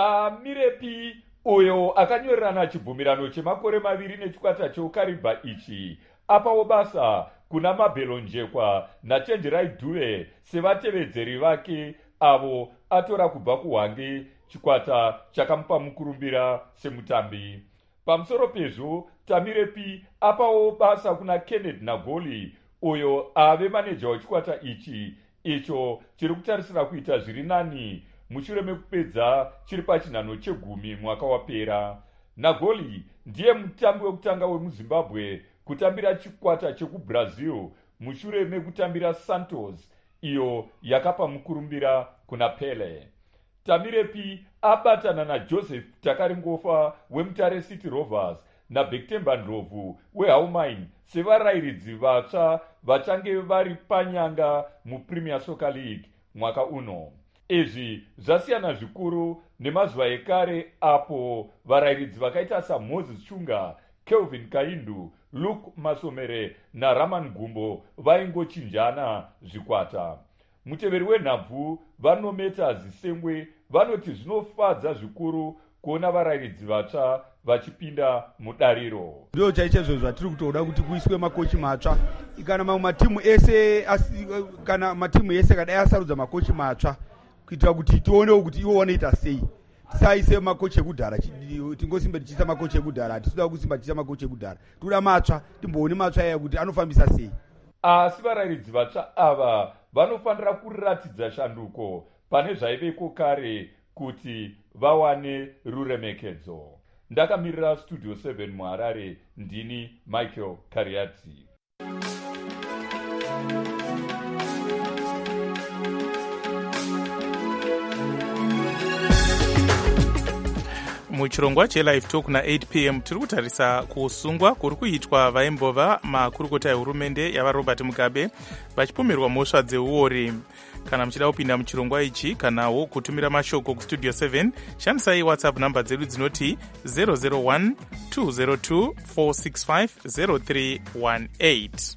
Speaker 19: Tamirepi uyo akanyorerana chibvumirano chemakore 2 nechikwata cheukariba ichi apawo basa kuna Mabelo Njekwa naChenjerai Dube sevatevedzeri vake avo atora kubva kuHwange, chikwata chakamupa mukurumbira semutambi. Pamusoro pezvo, Tamirepi apawo basa kuna Kenneth Nagoli uyo ave maneja wechikwata ichi icho chiri kutarisira kuita zviri nani mushure mekupedza chiri pachinhano chegumi mwaka wapera. Nagoli ndiye mutambi wekutanga wemuZimbabwe kutambira chikwata chekuBrazil mushure mekutambira Santos iyo yakapa mukurumbira kuna Pele. Tamirepi abatana naJoseph Takaringofa weMutare City Rovers naBektemba Ndlovu weHaumain sevarayiridzi vatsva vachange vari panyanga muPremier Soccer League mwaka uno. Izvi zvasiyana zvikuru nemazuva ekare apo varayiridzi vakaita saMoses Chunga, Kelvin Kaindu, Luke Masomere naRaman Gumbo vaingochinjana zvikwata. Muteveri wenhabvu vanometa zisengwe vanoti zvinofadza zvikuru kuona varayiridzi vatsva vachipinda mudariro.
Speaker 20: Ndio chaichezvo zvatiri kutoda kuti kuiswe makochi matsva. Kana mamwe matimu ese kana matimu ese kadai asarudza makochi matsva kuitira kuti tione kuti iwo wanoita sei. Tisaise makochi ekudhara, tingosimba tichiisa makochi ekudhara, hatitoda kusimba tichiisa makochi ekudhara. Toda matsva, timboone matsva aya kuti anofambisa sei.
Speaker 19: Asi varayiridzi vatsva ava vanofanira kuratidza shanduko pane zvaiveko kare kuti vawane ruremekedzo. Ndakamirira studio 7 muHarare, ndini Michael Kariati.
Speaker 5: Muchirongwa cheLive Talk na8 p.m. tiri kutarisa kusungwa kuri kuitwa vaimbova makurukota ehurumende yavaRobert Mugabe vachipomerwa mhosva dzeuori. Kana muchida kupinda muchirongwa ichi kanawo kutumira mashoko kustudio 7, shandisai WhatsApp namba dzedu dzinoti 001 202 465 0318.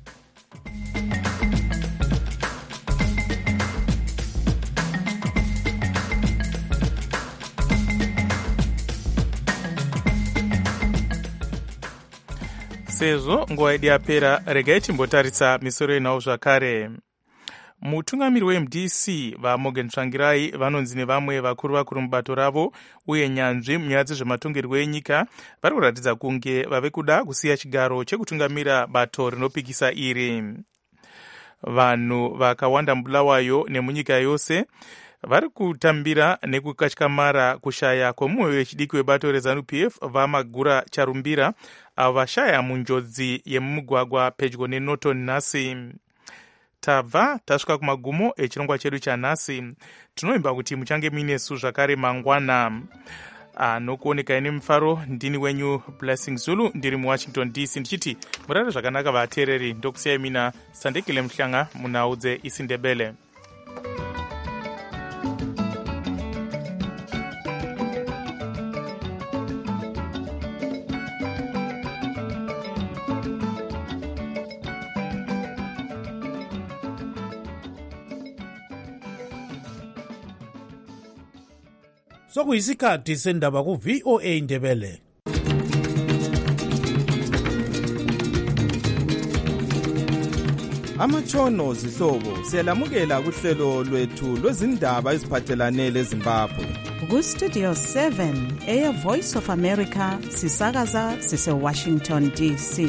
Speaker 5: Sezvo nguva yedu yapera, regai timbotarisa misoro yenhau zvakare. Mutungamiri weMDC vaMorgan Tsvangirai vanonzi nevamwe vakuru mubato ravo uye nyanzvi munyaya dzezvematongerwo enyika vari kuratidza kunge vave kuda kusiya chigaro chekutungamira bato rinopikisa iri. Vanhu vakawanda muBulawayo nemunyika yose vari kutambira nekukatyamara kushaya kwomumwe wechidiki webato reZANU-PF vaMagura Charumbira avo vashaya munjodzi yemumugwagwa pedyo neNorton nhasi. Tabva tasvika kumagumo echirongwa chedu chanhasi. Tinoimba kuti muchange muinesu zvakare mangwana. Anokuoneka ine mufaro ndini wenyu Blessing Zulu, ndiri muWashington DC ndichiti murare zvakanaka vateereri. Ndokusiyai mina Sandekile Mhlanga munhau dzeIsindebele.
Speaker 4: sokuyisikhathi sendaba ku-VOA Indebele.
Speaker 21: Amatshono zihlobo siyalamukela kuhlelo lwethu lwezindaba eziphathelane leZimbabwe.
Speaker 2: Ku-Studio 7 Air Voice of America sisakaza sise-Washington DC.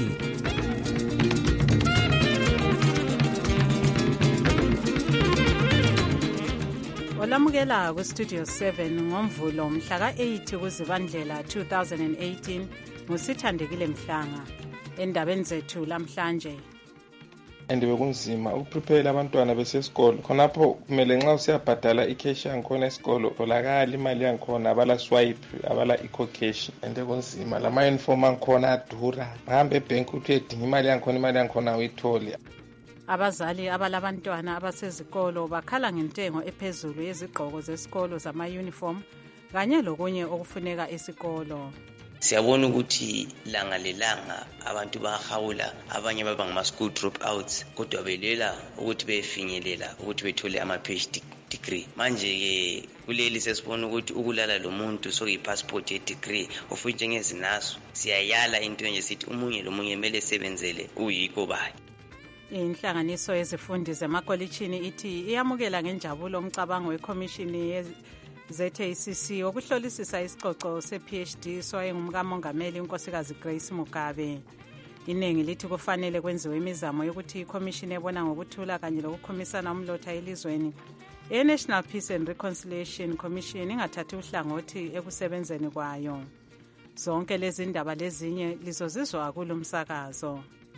Speaker 2: Olamukela ku-Studio 7 ngomvulo mhla ka-8 kuZibandlela 2018 nguSithandekile Mhlanga. Endabeni zethu lamhlanje,
Speaker 22: endibe kunzima ukuprepare abantwana besesikolo khonapho kumele nxa usiyabhadala icash yangikhona esikolo tholakala imali yangikhona abala swipe abala eco-cash ende kunzima lama-uniform angikhona adura ngahambe ebhenki ukuthi uyedinga imali yangikhona uyithole.
Speaker 2: Abazali abalabantwana abasezikolo bakhala ngentengo ephezulu yezigqoko zesikolo zama-uniform kanye lokunye okufuneka esikolo.
Speaker 23: Siyabona ukuthi langa lelanga abantu bahawula, abanye baba ngama-school dropouts kodwa belela ukuthi befinyelela ukuthi bethole ama-PhD degree. Manje-ke kuleli sesibona ukuthi ukulala lo muntu sokuyi-passport ye-degree ufuthi njengezinaso. Siyayala into nje sithi umunye lomunye kumele sebenzele uyiko bakhe.
Speaker 2: Inhlanganiso yezifundi zemakolitshini ithi iyamukela ngenjabulo umcabango wekhomishini ZACC wokuhlolisisa isicoco se-PhD sowayenguMkamongameli uNkosikazi Grace Mugabe. Iningi lithi kufanele kwenziwe imizamo yokuthi ikhomishini ebona ngokuthula kanye lokukhomisana umlotha elizweni e-National Peace and Reconciliation Commission ingathathi uhlangothi ekusebenzeni kwayo. Zonke lezi ndaba lezinye lizozizwa kulo msakazo.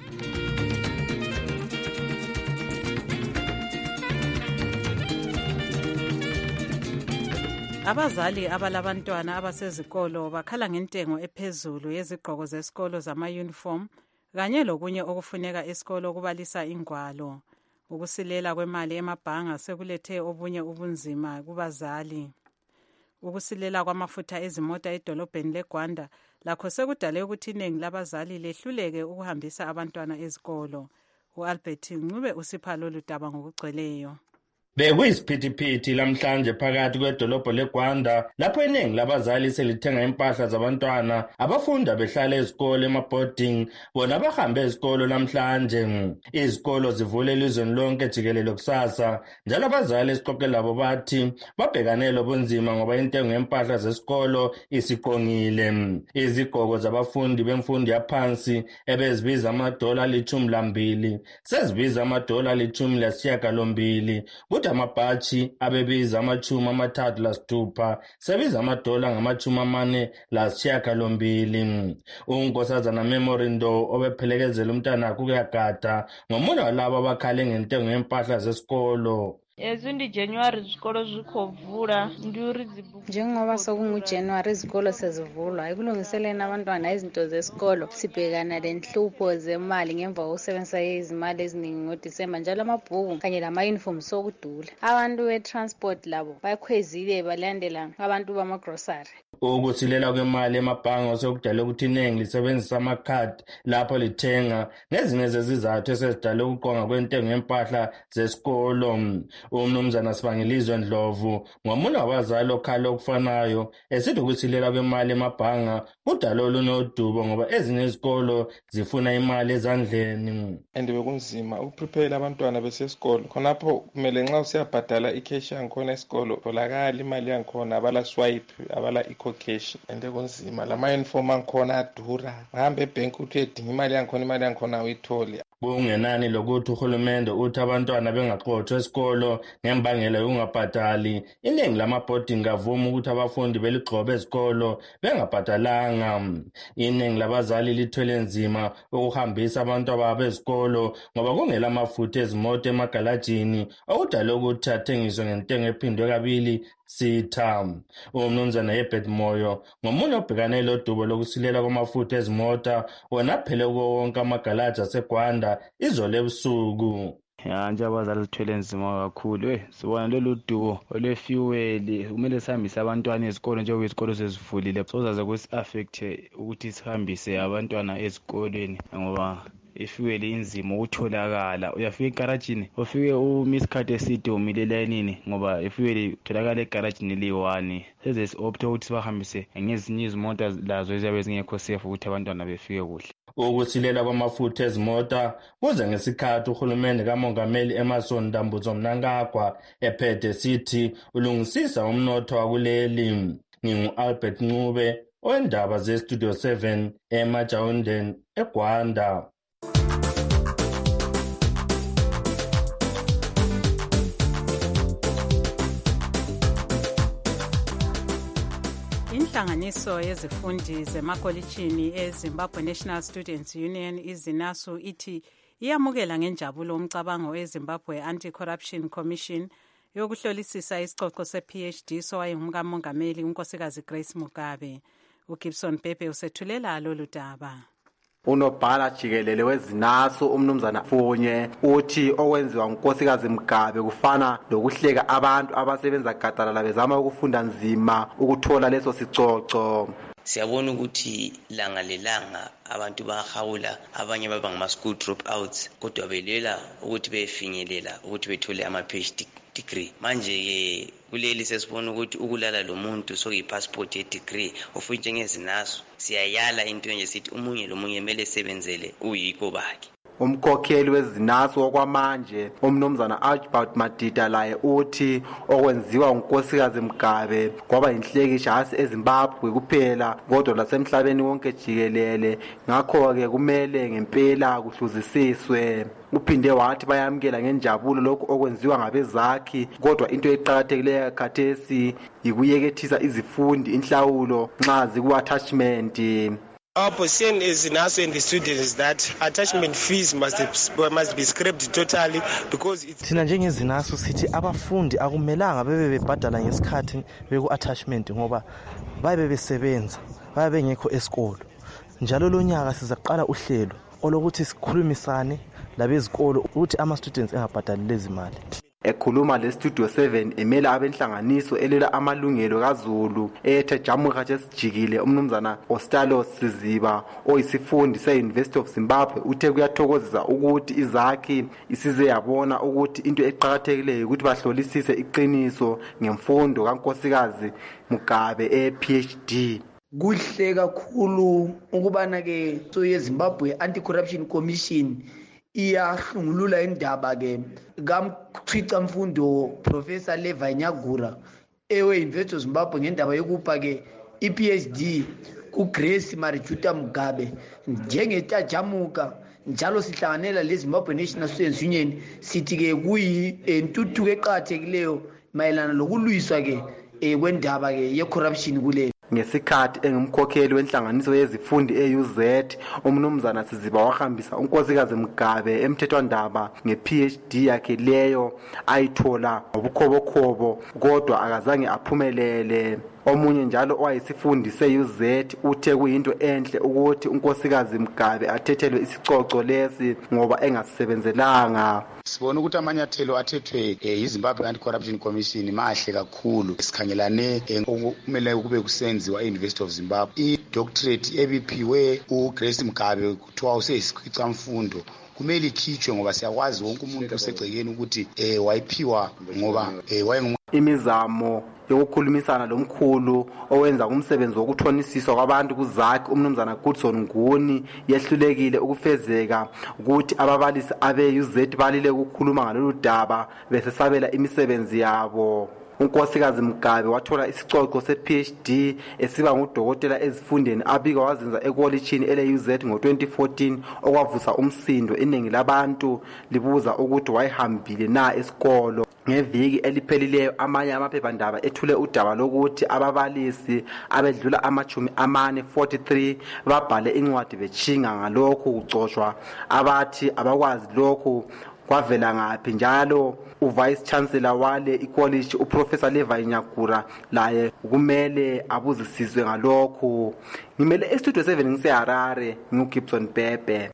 Speaker 2: Abazali abalabantwana abasezikolo bakhala ngentengo ephezulu yezigqoko zesikolo zama-uniform kanye lokunye okufuneka esikolo kubalisa ingwalo. Ukusilela kwemali emabhanga sekulethe obunye ubunzima kubazali. Ukusilela kwamafutha ezimota edolobheni leGwanda lakho sekudale ukuthi iningi labazali lehluleke ukuhambisa abantwana ezikolo. U-Albert Ncube usipha lolu daba ngokugcweleyo.
Speaker 24: Bekuyisiphithiphithi lamhlanje phakathi kwedolobho leGwanda lapho iningi labazali selithenga impahla zabantwana abafunda behlala ezikolo ema-boarding bona bahambe ezikolo lamhlanje. Izikolo zivule elizweni lonke jikelele kusasa njalo abazali esiqoqe labo bathi babhekane lobunzima ngoba intengo yempahla zesikolo isiqongile. Izigqoko zabafundi bemfundo yaphansi ebezibiza $12 sezibiza $18 amabhatshi abebiza $36 sebiza $48. Unkosazana Memorindo obephelekezela umntana kuyagada ngomunye walabo abakhale ngentengo yempahla zesikolo.
Speaker 25: Ezundi January izikolo zikhovula nduri zibuku.
Speaker 26: Njengoba sokunguJanuary izikolo sezivulwa ekulungiseleni abantwana izinto zesikolo sibhekana lenhlupho zemali ngemva kokusebenzisa izimali eziningi ngoDisemba njalo amabhuku kanye lama-uniform sokudula. Abantu be-transport labo bakhwezile balandela abantu bama-grocery.
Speaker 24: Ukusilela kwemali emabhanga sekudala ukuthi iningi lisebenzisa amakhadi lapho lithenga ngezinye zezizathu esezidala ukuqonga kwentengo yempahla zesikolo. Umnumzana Sibangilizwe Ndlovu ngomunye wabazali okhala okufanayo esithi ukusilela kwemali emabhanga kudala olunodubo ngoba ezinye izikolo zifuna imali ezandleni.
Speaker 22: Endibe kunzima ukuprepare abantwana besesikolo khonapho kumele nxa usiyabhadala icash yangikhona esikolo tholakala imali yangikhona abala swipe abala eco-cash ende kunzima lama-uniform angikhona adura ngahambe ebhenki ukuthi uyedinga imali yangikhona uyithole.
Speaker 24: Kungenani lokuthi uhulumende uthi abantwana bengaxotshwa esikolo ngembangela yokungabhadali. Iningi lama-boarding avuma ukuthi abafundi beligxobe esikolo bengabhadalanga. Iningi labazali lithwele nzima ukuhambisa abantu ababo esikolo ngoba kungela amafutha ezimoto emagalajini okudala ukuthi athengiswe ngentengo ephindwe kabili sitha. Umnumzana Herbert Moyo ngomunye obhekane lodubo lokusilela kwamafutha ezimota wona phele kuwo wonke amagalaji aseGwanda izolo ebusuku.
Speaker 27: Nje abazali sithwele nzima kakhulu sibona lolu dubo olwefuel kumele sihambise abantwana ezikolo njengoba izikolo sezivulile sozaze kusi-affecte ukuthi sihambise abantwana ezikolweni ngoba ifuel inzima ukutholakala. Uyafika egarajini ufike uma isikhathi eside umile elayinini ngoba ifuel itholakala egarajini liyi-1. Seze si-opte ukuthi sibahambise ngezinye izimota lazo eziyabe zingekho safe ukuthi abantwana befike kuhle.
Speaker 24: Ukusilela kwamafutha ezimota kuze ngesikhathi uhulumende kamongameli Emmerson Dambudzo Mnangagwa ephethe sithi ulungisisa umnotho wakuleli. Ngingu-Albert Ncube oyindaba ze-Studio 7 eMajawundeni eGwanda.
Speaker 2: Inhlanganiso yezifundi zemakolitshini eZimbabwe National Students Union izinasu ithi iyamukela ngenjabulo umcabango eZimbabwe Anti-Corruption Commission yokuhlolisisa isicoco se-PhD sowayengumkamongameli unkosikazi Grace Mugabe. uGibson Pepe usethulela lolu daba.
Speaker 3: Unobhala jikelele wezinaso umnumzana Funye uthi okwenziwa ngunkosikazi Mugabe kufana lokuhleka abantu abasebenza gadalala bezama ukufunda nzima ukuthola leso sicoco.
Speaker 23: Siyabona ukuthi langa lelanga abantu bahawula, abanye baba ngama-school dropouts kodwa belela ukuthi befinyelela ukuthi bethole ama-PhD degree. Manje-ke kuleli sesibona ukuthi ukulala lo muntu sokuyi-passport ye-degree ofuthi njengezinaso siyayala into nje sithi umunye lomunye kumele esebenzele uyiko bakhe.
Speaker 3: Umkhokheli wezinaso okwamanje umnumzana Archibald Madida laye uthi okwenziwa unkosikazi Mugabe kwaba inhlekisha hasi eZimbabwe kuphela kodwa lasemhlabeni wonke jikelele, ngakho-ke kumele ngempela kuhluzisiswe. Uphinde wathi bayamukela ngenjabulo lokhu okwenziwa ngabezakhi kodwa into eqhakathekileyo khathesi yikuyekethisa izifundi inhlawulo nxa ziku-attachment.
Speaker 6: Our position is now in the students is that attachment fees must be scrapped totally because it's
Speaker 7: thina njengezinaso sithi abafundi akumelanga bebe bebhadala ngesikhathi beku-attachment ngoba babe besebenza babe bengekho esikolo. Njalo lo nyaka sizaqala uhlelo olokuthi sikhulumisane labezikolo ukuthi ama-students engabhadali lezi mali.
Speaker 3: Ekhuluma le-Studio 7 emela abenhlanganiso elela amalungelo kaZulu ethe jamuka sesijikile umnumzana Ostalos Siziba oyisifundi se-University of Zimbabwe uthe kuyathokozisa ukuthi izakhi isize yabona ukuthi into eqhakathekileyo ukuthi bahlolisise iqiniso ngemfundo kankosikazi Mugabe e-PhD.
Speaker 8: Kuhle kakhulu ukubana-ke yeZimbabwe Anti-Corruption Commission iyahlungulula indaba ke kamchitha mfundo Professor Levi Nyagura ewe-University of Zimbabwe ngendaba yokupha ke i-PhD kuGrace Marijuta Mugabe njengetajamuka. Njalo sihlanganela leZimbabwe National Students Union sithi ke kuyintuthuko eqhakathekileyo mayelana lokulwiswa ke kwendaba ke ye-corruption kuleyo.
Speaker 3: Ngesikhathi engumkhokheli wenhlanganiso yezifundi e-UZ umnumzana Siziba wahambisa unkosikazi Mugabe emthethwandaba nge-PhD yakhe leyo ayithola ngobukhobokhobo kodwa akazange aphumelele. Omunye njalo owayisifundi se-UZ uthe kuyinto enhle ukuthi unkosikazi Mugabe athethelwe isicoco lesi ngoba engasisebenzelanga.
Speaker 17: Sibona ukuthi amanyathelo athethwe yiZimbabwe Anti-Corruption Commission mahle kakhulu. Sikhangelane okumele kube kusenziwa e-University of Zimbabwe. I-doctorate ebiphiwe uGrace Mugabe kuthiwa useyisikhwica mfundo kumele ikhitshwe ngoba siyakwazi wonke umuntu usegcekeni ukuthi wayiphiwa ngoba
Speaker 3: imizamo yokukhulumisana lomkhulu owenza umsebenzi wokuthonisiswa kwabantu kuzakhi umnumzana Goodson Nguni yehlulekile ukufezeka ukuthi ababalisi abe-UZ balile ukukhuluma ngalolu daba besesabela imisebenzi yabo. Unkosikazi Mugabe wathola isicoco se-PhD esiba ngudokotela ezifundeni abika wazenza ekolitshini ele-UZ ngo-2014 okwavusa umsindo. Iningi labantu libuza ukuthi wayehambile na esikolo. Ngeviki eliphelileyo amanye amaphephandaba ethule udaba lokuthi ababalisi abedlula ama-43 babhale incwadi bechinga ngalokhu kucotshwa abathi abakwazi lokhu kwavela ngaphi. Njalo uvice chancellor wale icollege uprofessor Levi Nyagura laye kumele abuzisizwe ngalokhu. Ngimele e-Studio 7 ngiseHarare nguGibson Pepe.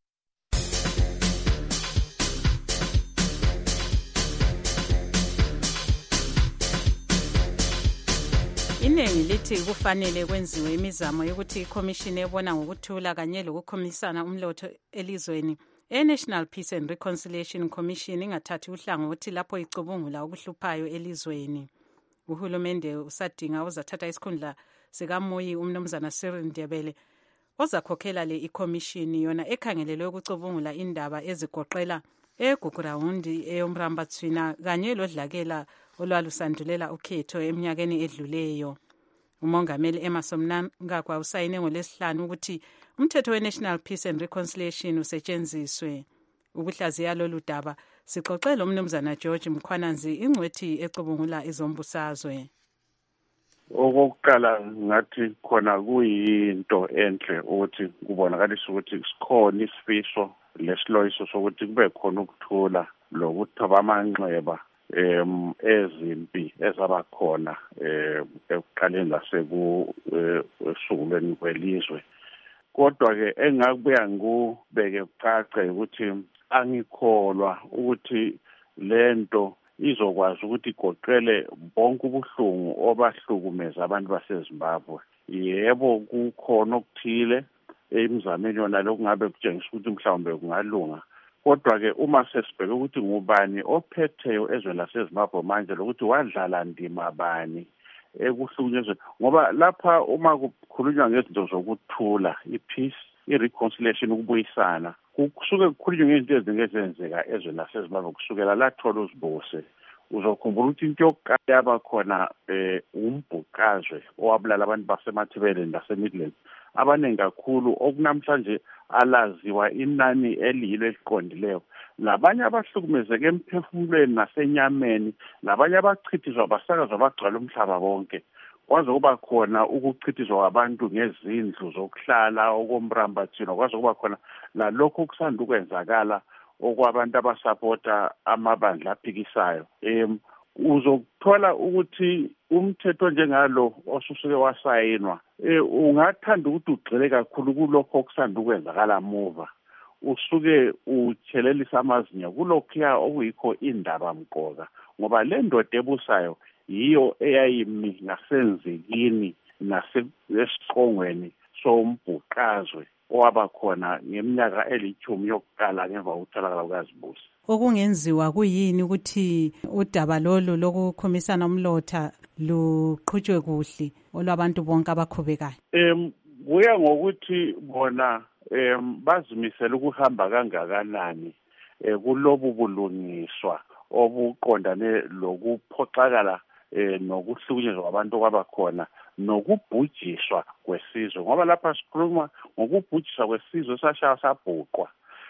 Speaker 2: Iningi lithi kufanele kwenziwe imizamo yokuthi ikhomishini ebona ngokuthula kanye lokukhomisana umlotho elizweni e-National Peace and Reconciliation Commission ingathathi uhlangothi lapho icubungula okuhluphayo elizweni. Uhulumende usadinga uzathatha isikhundla sikaMoyi umnumzana Cyril Ndebele ozakhokhela le ikhomishini yona ekhangelelwe ukucubungula indaba ezigoqela eGugurawundi eyomrambathwina kanye lodlakela olwalusandulela ukhetho eminyakeni edluleyo. Umongameli Emmerson Mnangagwa usayine ngolesihlanu ukuthi umthetho we-National Peace and Reconciliation usetshenziswe. Ukuhlaziya lolu daba sixoxele umnumzana George Mkhwananzi ingcwethi ecubungula izombusazwe.
Speaker 1: Okokuqala ngathi khona kuyinto enhle ukuthi kubonakalisa ukuthi sikhona isifiso lesiloyiso sokuthi kube khona ukuthula lokuthaba amanxeba ezimpi ezaba khona ekuqaleni lasekusukulweni kwelizwe. Kodwa ke engakubuya ngubeke kucace ukuthi angikholwa ukuthi lento izokwazi ukuthi igoqele bonke ubuhlungu obahlukumeza abantu baseZimbabwe. Yebo kukhona okuthile emizameni yona lokungabe kutshengisa ukuthi mhlawumbe kungalunga. Kodwa ke uma sesibheke ukuthi ngubani ophetheyo ezweni laseZimbabwe manje lokuthi wadlala ndima bani ekuhlukunyezweni, ngoba lapha uma kukhulunywa ngezinto zokuthula, ipeace, ireconciliation, ukubuyisana, kusuke kukhulunywa ngezinto ezingezenzeka ezweni laseZimbabwe kusukela lathola uzibusi. Uzokhumbula ukuthi into yokuqala yabakhona umbhuqazwe owabulala abantu basemathebeleni laseMidlands abaningi kakhulu okunamhlanje alaziwa inani eliyilo eliqondileyo. Labanye abahlukumezeke emphefumulweni nasenyameni, labanye abachithizwa basakazwa bagcwala umhlaba bonke. Kwaze kuba khona ukuchithizwa kwabantu ngezindlu zokuhlala okomrambathino, kwaze kuba khona lalokho kusanda ukwenzakala okwabantu abasapota amabandla aphikisayo. Uzokuthola ukuthi umthetho njengalo osusuke wasayinwa ungathanda ukuthi ugxile kakhulu kulokho okusanda ukwenzakala muva, usuke uchelelisa amazinyo kulokhuya okuyikho indaba mqoka, ngoba le ndoda ebusayo yiyo eyayimi ngasenzikini nasesiqongweni sombhuqazwe owaba khona ngeminyaka elithumi yokuqala ngemva kokutholakala kukazibusi.
Speaker 2: Okungenziwa kuyini ukuthi udaba lolu lokukhomisana umlotha luqhutshwe kuhle olwabantu bonke abakhubekayo?
Speaker 1: Kuya ngokuthi bona bazimisela ukuhamba kangakanani kulobu bulungiswa obuqondane lokuphoxakala nokuhlukunyezwa kwabantu kwabakhona nokubhujiswa kwesizwe, ngoba lapha sikhuluma ngokubhujiswa kwesizwe sashaya sabhuqwa.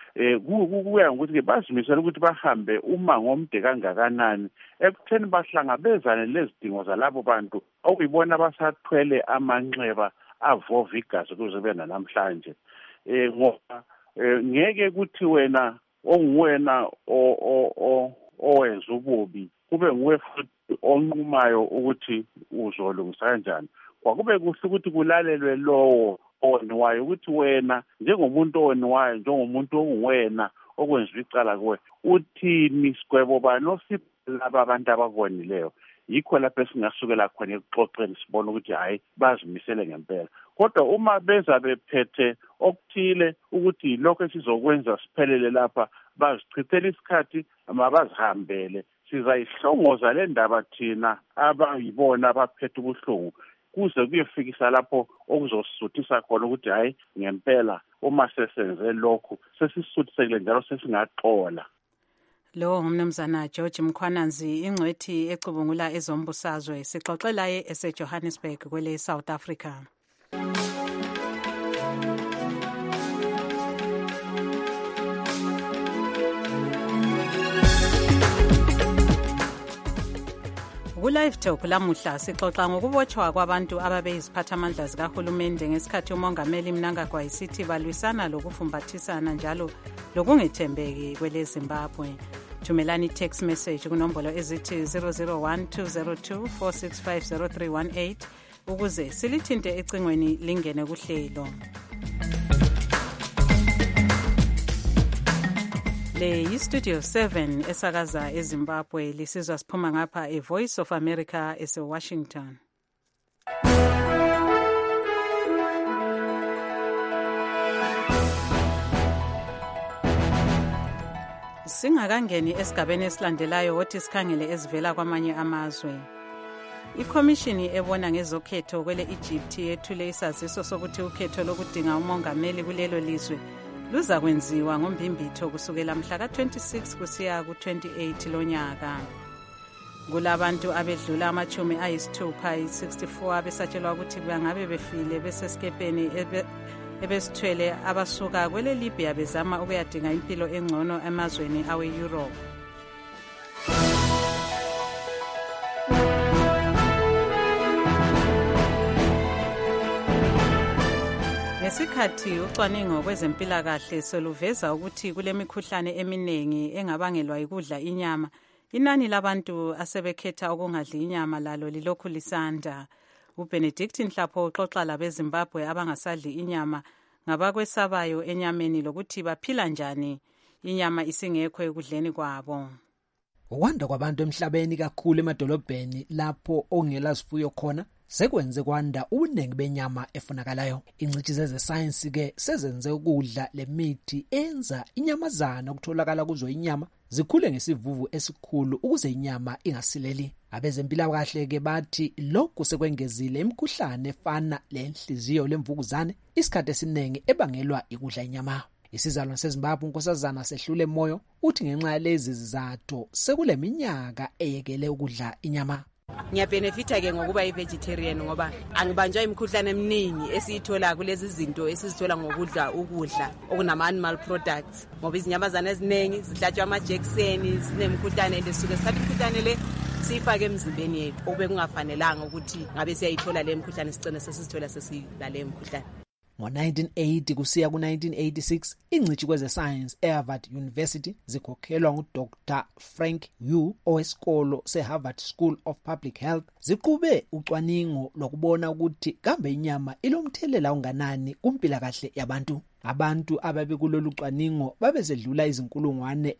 Speaker 1: Kuya ngokuthi bazimisela ukuthi bahambe umango omde kangakanani ekutheni bahlangabezane lezidingo zalabo bantu okuyibona basathwele amanxeba avova igazi kuze bena namhlanje. Ngoba ngeke ukuthi wena onguwena owenza ububi kube nguwe futhi onqumayo ukuthi uzolungisa kanjani. Kwakube kuhle ukuthi kulalelwe lowo oniwayo ukuthi wena njengomuntu oniwayo, njengomuntu onguwena okwenziwa icala kuwe, uthini sigwebo bani osiphelaba abantu abakonileyo. Yikho lapho esingasukela khona ekuxoxeni sibona ukuthi hayi bazimisele ngempela. Kodwa uma beza bephethe okuthile ukuthi lokho esizokwenza siphelele lapha, bazichithela isikhathi mabazihambele, sizayihlongoza le ndaba thina abayibona abaphethe ubuhlungu kuze kuyefikisa lapho okuzosisuthisa khona ukuthi hayi ngempela uma sesenze lokhu sesisuthisekile njalo sesingaxola.
Speaker 2: Lo ngumnumzana George Mkhwananzi ingcwethi ecubungula ezombusazwe, sixoxela eseJohannesburg kwele South Africa. Ku-Live Talk lamuhla sixoxa ngokubotshwa kwabantu ababeyiziphathamandla zikahulumende ngesikhathi umongameli Mnangagwa isithi balwisana lokufumbathisana njalo lokungethembeki kwele Zimbabwe. Thumelani text message kunombolo ezithi 001-202-465-0318 ukuze silithinte ecingweni lingene kuhlelo. Le yi-Studio 7 esakaza eZimbabwe, lisizwa siphuma ngapha eVoice of America ese-Washington. Singakangeni esigabeni esilandelayo wothi sikhangele ezivela kwamanye amazwe. Ikhomishini ebona ngezokhetho kwele Egypt yethule isaziso sokuthi ukhetho lokudinga umongameli kulelo lizwe luza kwenziwa ngombimbitho kusukela mhla ka-26 kusiya ku-28 lonyaka. Kulabantu abedlula amachumi ayisithupha 64 abesatshelwa ukuthi bangabe befile besesikepeni ebesithwele abasuka kwele Libya bezama ukuyadinga impilo engcono emazweni awe-Europe. Ngesikhathi ucwaningo kwezempilakahle soluveza ukuthi kulemikhuhlane eminingi engabangelwa yikudla inyama, inani labantu asebekhetha ukungadli inyama lalo lilokhu lisanda. uBenedict Nhlapho uxoxa labeZimbabwe abangasadli inyama ngabakwesabayo enyameni lokuthi baphila njani inyama isingekho ekudleni kwabo.
Speaker 9: Ukwanda kwabantu emhlabeni kakhulu emadolobheni lapho okungela zifuyo khona sekwenze kwanda ubuningi benyama efunakalayo. Ingcitshi zesayensi ke sezenze ukudla lemithi enza inyamazana ukutholakala kuzo inyama zikhule ngesivuvu esikhulu ukuze inyama ingasileli. Abezempilakahle ke bathi lokhu sekwengezile imikhuhlane efana lenhliziyo lemvukuzane isikhathi esiningi ebangelwa ikudla inyama. Isizalwane seZimbabwe uNkosazana Sehlule Moyo uthi ngenxa yalezi zizathu sekule minyaka eyekele ukudla inyama.
Speaker 10: Ngiyabenefita ke ngokuba i-vegetarian ngoba angibanjwa imikhuhlane eminingi esiyithola kulezi zinto esizithola ngokudla ukudla okunama-animal products ngoba izinyamazana eziningi zihlatshwa amajekiseni zinemikhuhlane endisuke sithatha imikhuhlane le siyifake emzimbeni yethu obekungafanelanga ukuthi ngabe siyayithola le mikhuhlane sigcine sesizithola sesilale mikhuhlane.
Speaker 9: Ngo-1980 kusiya ku-1986 ingcitshi kwezesayensi eHarvard University zikhokhelwa nguDr. Frank Yu owesikolo seHarvard School of Public Health ziqhube ucwaningo lokubona ukuthi kambe inyama ilomthelela unganani kumpilakahle yabantu. Abantu ababekulolu cwaningo babesedlula izinkulungwane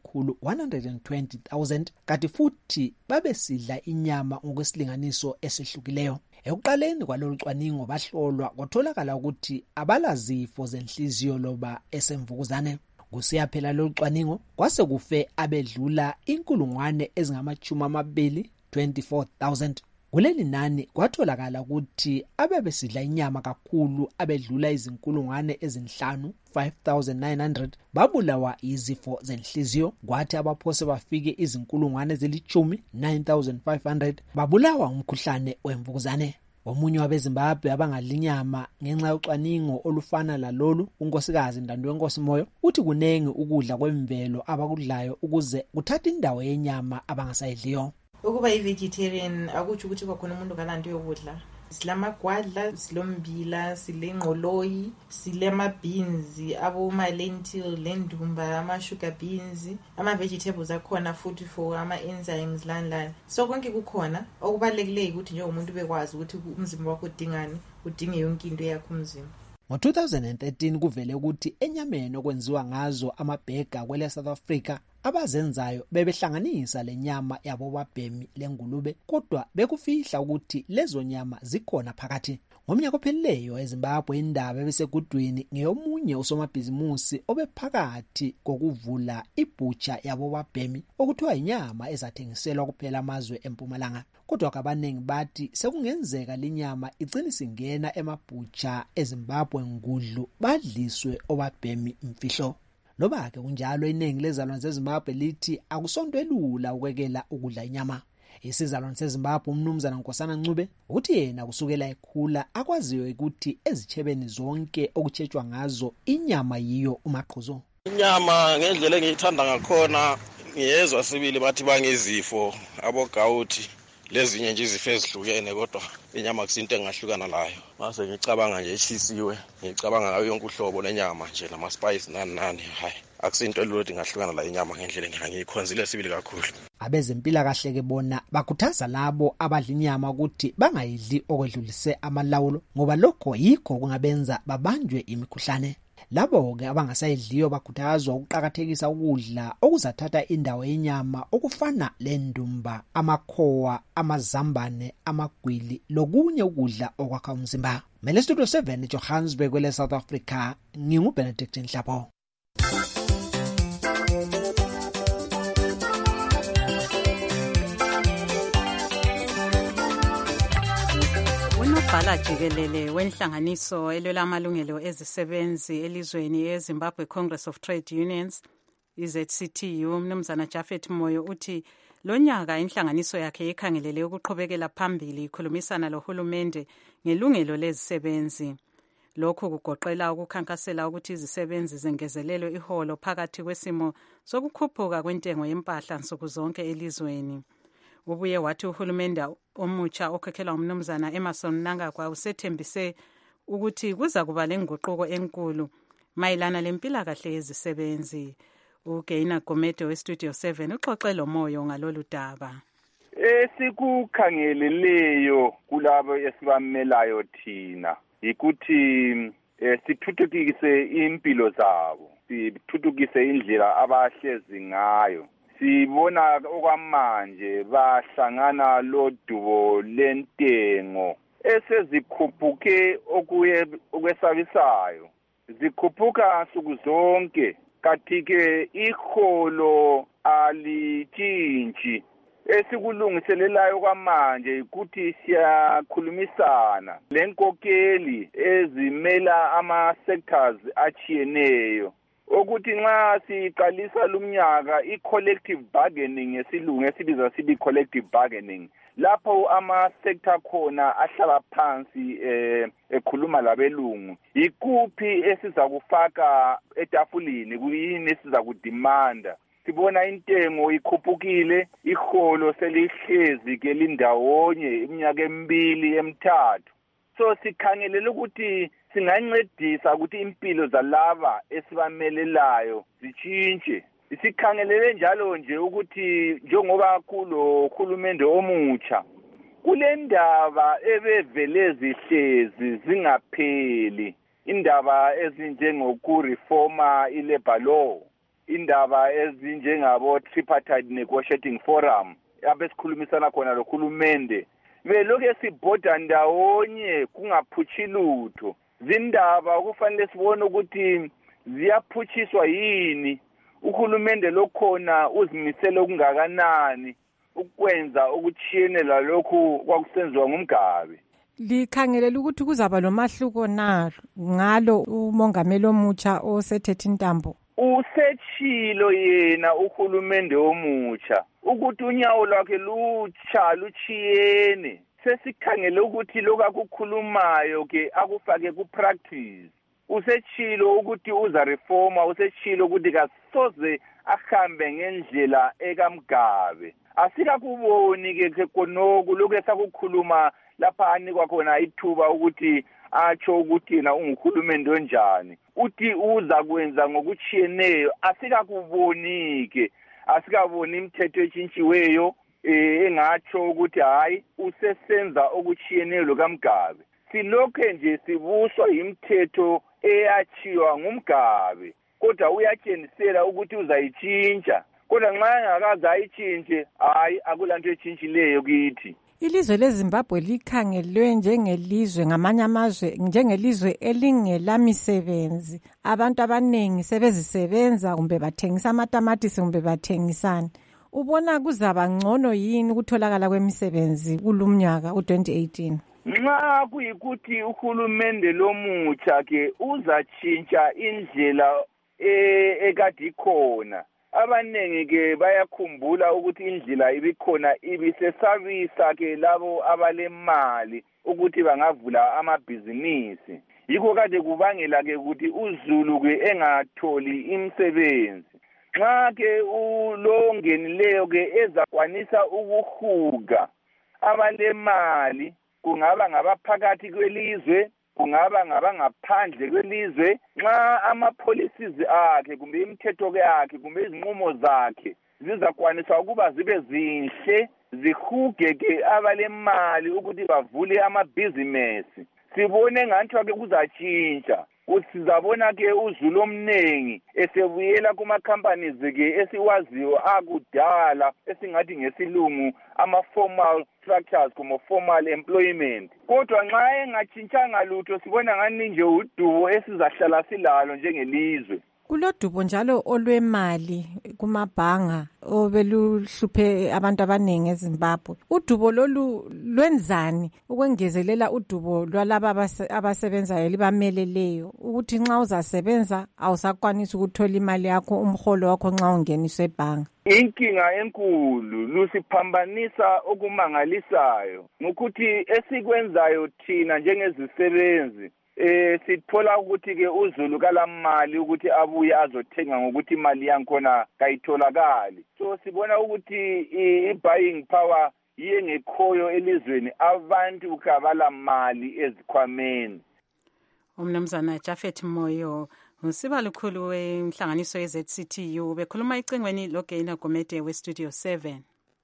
Speaker 9: ezili-120,000 kanti futhi babesidla inyama ngokwesilinganiso esihlukileyo. Ekuqaleni kwalolu cwaningo bahlolwa kwatholakala ukuthi abalazifo zenhliziyo loba esemvukuzane. Kusiya phela lolu cwaningo kwase kufe abedlula inkulungwane ezingama-20, 24,000. Kuleli nani kwatholakala ukuthi abebesidla inyama kakhulu abedlula izinkulungwane ezinhlanu 5,900 babulawa izifo zenhliziyo, kwathi abaphose bafike izinkulungwane ezili-10 9,500 babulawa umkhuhlane wemvukuzane. Omunye wabeZimbabwe abangadli inyama ngenxa yocwaningo olufana lalolu uNkosikazi Ndandwenkosi Moyo uthi kunengi ukudla kwemvelo abakudlayo ukuze kuthathe indawo yenyama abangasayidliyo.
Speaker 11: Ukuba i-vegetarian akutsho ukuthi kwakhona umuntu kalanto yokudla. Silamagwadla, silombila, silengqoloyi, silama-beans, aboma-lentil, lendumba, ama-sugar beans, ama-vegetables akhona futhi for ama-enzymes lani. So konke kukhona. Okubalulekile ukuthi nje umuntu bekwazi ukuthi umzimba wakho udingani, udinge yonke into yakho umzimba.
Speaker 9: Ngo-2013 kuvele ukuthi enyameni okwenziwa ngazo amabhega kwele South Africa abazenzayo bebehlanganisa lenyama yabobabhemi lengulube kodwa bekufihla ukuthi lezo nyama zikhona phakathi. Ngomnyaka ophelileyo eZimbabwe indaba ebesegudwini ngeyomunye usomabhizimusi obephakathi kokuvula ibhutsha yabobabhemi okuthiwa inyama ezathengiselwa kuphela amazwe empumalanga. Kodwa abaningi bathi sekungenzeka linyama igcine singena emabhutsha eZimbabwe ngudlu badliswe obabhemi imfihlo. Loba ke kunjalo iningi lezalwane zeZimbabwe lithi akusonto elula ukwekela ukudla inyama. Isizalwane seZimbabwe umnumzana Nkosana Ncube uthi yena kusukela ekhula akwaziyo ukuthi ezichebeni zonke okuthetshwa ngazo inyama yiyo umaqhuzo.
Speaker 12: Inyama ngendlela engiyithanda ngakhona ngiyezwa sibili bathi bangezifo abogawuthi lezinye nje izifo ezihlukene kodwa inyama kusinto engahlukana layo. Mase ngicabanga nje eshisiwe, ngicabanga ngayo yonke uhlobo lenyama nje nama spice nani hayi akusinto elulodwa ingahlukana la inyama ngendlela ngiyikhonzile sibili kakhulu.
Speaker 9: Abezempilakahle ke bona bakhuthaza labo abadla inyama ukuthi bangayidli okwedlulise amalawulo ngoba lokho yikho kungabenza babanjwe imikhuhlane. Labo ke abangasayidliyo bakhuthazwa ukuqhakathekisa ukudla okuzathatha indawo yenyama okufana lendumba, amakhowa, amazambane, amagwili lokunye ukudla okwakha umzimba. Mele Studio 7 Johannesburg kwele South Africa, nginguBenedict Nhlapho.
Speaker 2: Unobhala jikelele wenhlanganiso elwela amalungelo ezisebenzi elizweni eZimbabwe Congress of Trade Unions iZCTU Mnumzana Japhet Moyo uthi lonyaka inhlanganiso yakhe ikhangelele ukuqhubekela phambili ikhulumisana lohulumende ngelungelo lezisebenzi. Lokhu kugoqela ukukhankasela ukuthi izisebenzi zengezelelwe iholo phakathi kwesimo sokukhuphuka kwentengo yempahla nsuku zonke elizweni. Ubuye wathi uhulumende omutsha okhokhelwa umnumzana Emmerson Mnangagwa usethembise ukuthi kuza kuba lenguquko enkulu mayelana lempilakahle yezisebenzi. uGaina Gomede weStudio 7 uxoxe lomoyo ngalolu daba.
Speaker 13: Esikukhangeleleyo kulabo esibamelayo thina ukuthi sithuthukise impilo zabo, sithuthukise indlela abahlezi ngayo. Sibona okwamanje bahlangana lodubo lentengo esezikhuphuke okwesabisayo, zikhuphuka nsuku zonke. Kathi-ke iholo alitshintshi. Esikulungiselelayo kwamanje ukuthi siyakhulumisana lenkokeli ezimela ama-sectors achiyeneyo ukuthi nxa siqalisa lumnyaka i-collective bargaining ngesilungu esibiza sibi collective bargaining, lapho ama-sector khona ahlala phansi ekhuluma labelungu yikuphi esiza kufaka etafuleni, kuyini esiza kudimanda. Sibona intengo ikhuphukile, iholo selihlezi ke lindawonye iminyaka emibili emithathu. So sikhangelele ukuthi singancedisa ukuthi impilo zalaba esibamelelayo zitshintshe. Sikhangelele njalo nje ukuthi njengoba kulo hulumende omutsha kule ndaba ebevele zihlezi zingapheli, indaba ezinjengokureforma i-labor law, indaba ezinjengabo tripartite negotiating forum abesikhulumisana khona lohulumende, beloke sibhoda ndawonye kungaphuthi lutho. Zindaba kufanele sibone ukuthi ziyaphutshiswa yini, uhulumende lokhona uzimisele okungakanani ukwenza ukuchiyene lalokhu kwakusenziwa ngumgabe.
Speaker 14: Likhangelela ukuthi kuzaba lomahluko na ngalo umongameli omutsha osethethe intambo?
Speaker 13: Usetshilo yena uhulumende omutsha ukuthi unyawo lwakhe luchiyene. Sesikhangele ukuthi lokho akukhulumayo ke akufake ku-practice. Usetshilo ukuthi uza reforma, usetshilo ukuthi kasoze ahambe ngendlela ekamgabe. Asikakuboni ke konoku lokho esakukhuluma lapha anikwa khona ithuba ukuthi atsho ukuthi yena unguhulumende onjani. Uthi uza kwenza ngokuchiyeneyo, asikakuboni ke. Asikaboni imithetho etshintshiweyo engatsho ukuthi hayi usesenza okuchiyeneyo lokamgabe. Silokhe nje sibuswa imithetho eyachiwa ngumgabe, kodwa uyatshengisela ukuthi uzayitshintsha. Kodwa nxa engakaze ayitshintshe, hayi akulanto etshintshileyo kithi.
Speaker 14: Ilizwe leZimbabwe likhangelwe njengelizwe ngamanye amazwe njengelizwe elingelamisebenzi. Abantu abanengi sebezisebenza kumbe bathengisa amatamatisi kumbe bathengisana. Ubona kuzaba ngcono yini ukutholakala kwemisebenzi kulumnyaka u2018?
Speaker 13: Nxa kuyikuthi uhulumende lomutsha ke uzatshintsha indlela ekade ikhona. Abanengi ke bayakhumbula ukuthi indlela ibikhona ibisesabisa ke labo abalemali ukuthi bangavula amabhizinisi. Yikho kade kubangela ke ukuthi uZulu ke engatholi imisebenzi. Nxa ke ulongenileyo ke ezakwanisa ukuhuga abalemali, kungaba ngabaphakathi kwelizwe, kungaba ngabangaphandle kwelizwe, nxa ama-policies akhe kumbe imithetho yakhe kumbe izinqumo zakhe zizakwanisa ukuba zibe zinhle, zihuge ke abalemali ukuthi bavule amabhizinesi. Sibone nganthi ke kuzatshintsha. Sizabona ke uZulu omningi esebuyela kuma-companies ke esiwaziyo akudala esingathi ngesilungu ama-formal structures kuma formal employment. Kodwa nxa engatshintshanga lutho sibona ngani nje udubo esizahlala silalo njengelizwe.
Speaker 14: Kulodubo njalo olwemali kumabhanga obeluhluphe abantu abaningi eZimbabwe. Udubo lolu lwenzani ukwengezelela udubo lwalaba abasebenzayo libameleleyo ukuthi nxa uzasebenza awusakwanisi ukuthola imali yakho umholo wakho nxa ungeniswe ebhanga?
Speaker 13: Inkinga enkulu lusiphambanisa okumangalisayo ngokuthi esikwenzayo thina njengezisebenzi sithola ukuthi ke uZulu kalamali ukuthi abuye azothenga ngokuthi imali yankhona kayitholakali. So sibona ukuthi i-buying power yengekhoyo elizweni, abantu kabala mali ezikhwameni.
Speaker 2: Umnumzana Jafet Moyo usiba lukhulu wenhlanganiso yeZCTU bekhuluma icingweni loGainer Gumede weStudio 7.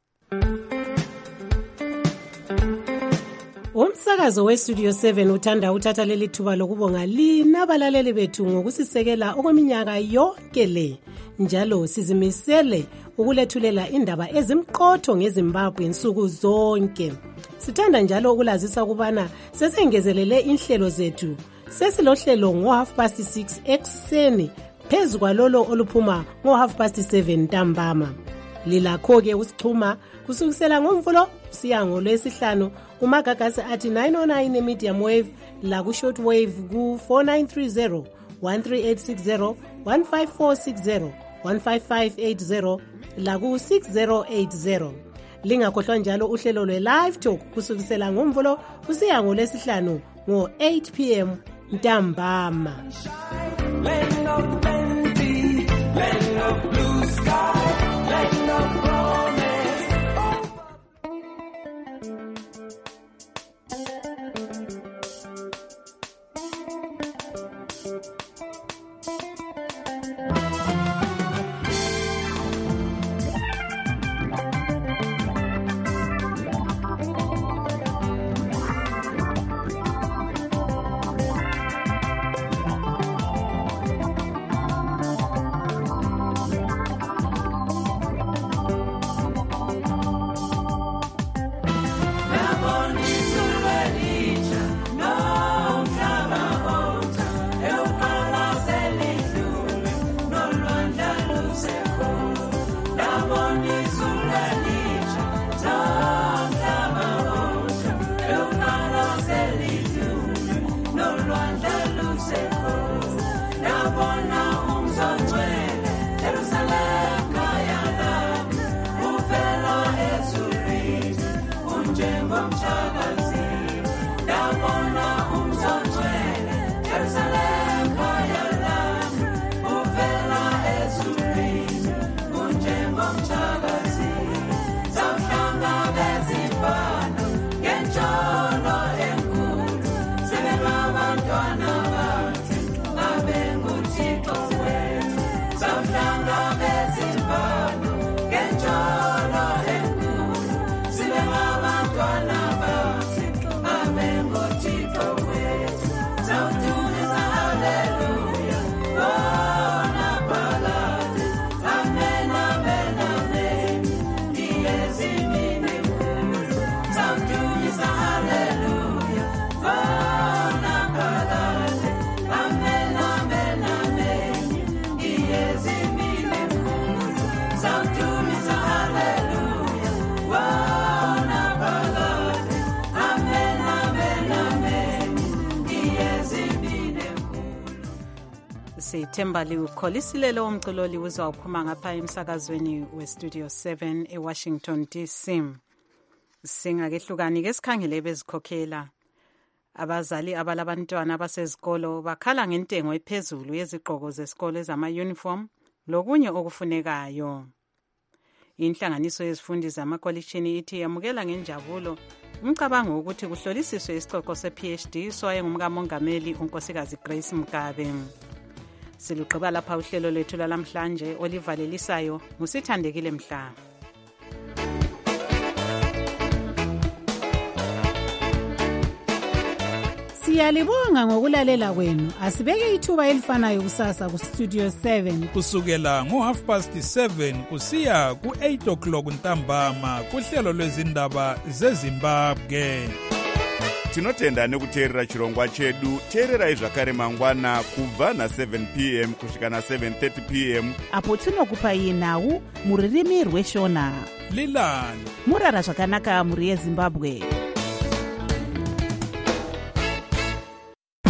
Speaker 4: Umsakazo weStudio 7 uthanda uthatha leli thuba lokubonga lina abalaleli bethu ngokusisekela okweminyaka yonke le. Njalo sizimisele ukulethulela indaba ezimqotho ngeZimbabwe insuku zonke. Sithanda njalo ukulazisa ukubana sesengezelele inhlelo zethu. Sesilohlelo ngo6:30 ekseni phezu kwalolo oluphuma ngo7:30 ntambama. Lilakho-ke usixhuma kusukisela ngoMvulo siya ngoLwesihlanu umagagasi athi 909 medium wave la ku short wave ku 4930 13860 15460 15580 la ku 6080. Lingakhohlwa njalo uhlelo lwe-live talk kusukisela ngoMvulo kusiya ngoLwesihlanu ngo-8 p.m. ntambama. Land of plenty, land of blue sky, land of promise.
Speaker 2: Sithemba liwukholisile lo umculo liwuzwa uphuma ngapha emsakazweni weStudio 7 eWashington DC. Singakehlukani ke sikhangele bezikhokhela. Abazali abalabantwana abasezikolo bakhala ngentengo ephezulu yezigqoko zesikole ezama-uniform lokunye okufunekayo. Inhlanganiso yezifundi zamakolishini ithi yamukela ngenjabulo umcabango ukuthi kuhlolisiswe isicoco se-PhD sowaye ngumkamongameli unkosikazi Grace Mugabe. Siluqaba lapha uhlelo lethu lalamhlanje olivalelisayo ngusithandekile Mhlaba.
Speaker 4: Siyalibonga ngokulalela kwenu. Asibeke ithuba elifanayo kusasa kuStudio 7
Speaker 5: kusukela ngo7:30 kusiya ku8 o'clock ntambama kuhlelo lwezindaba zeZimbabwe.
Speaker 15: tinotenda nekuteerera chirongwa chedu. teererai zvakare mangwana kubva na7 p.m. kusvika na7:30 p.m.
Speaker 16: apo tinokupai nhau mururimi rweshona.
Speaker 5: Lilan
Speaker 16: murara zvakanaka mhuri yeZimbabwe.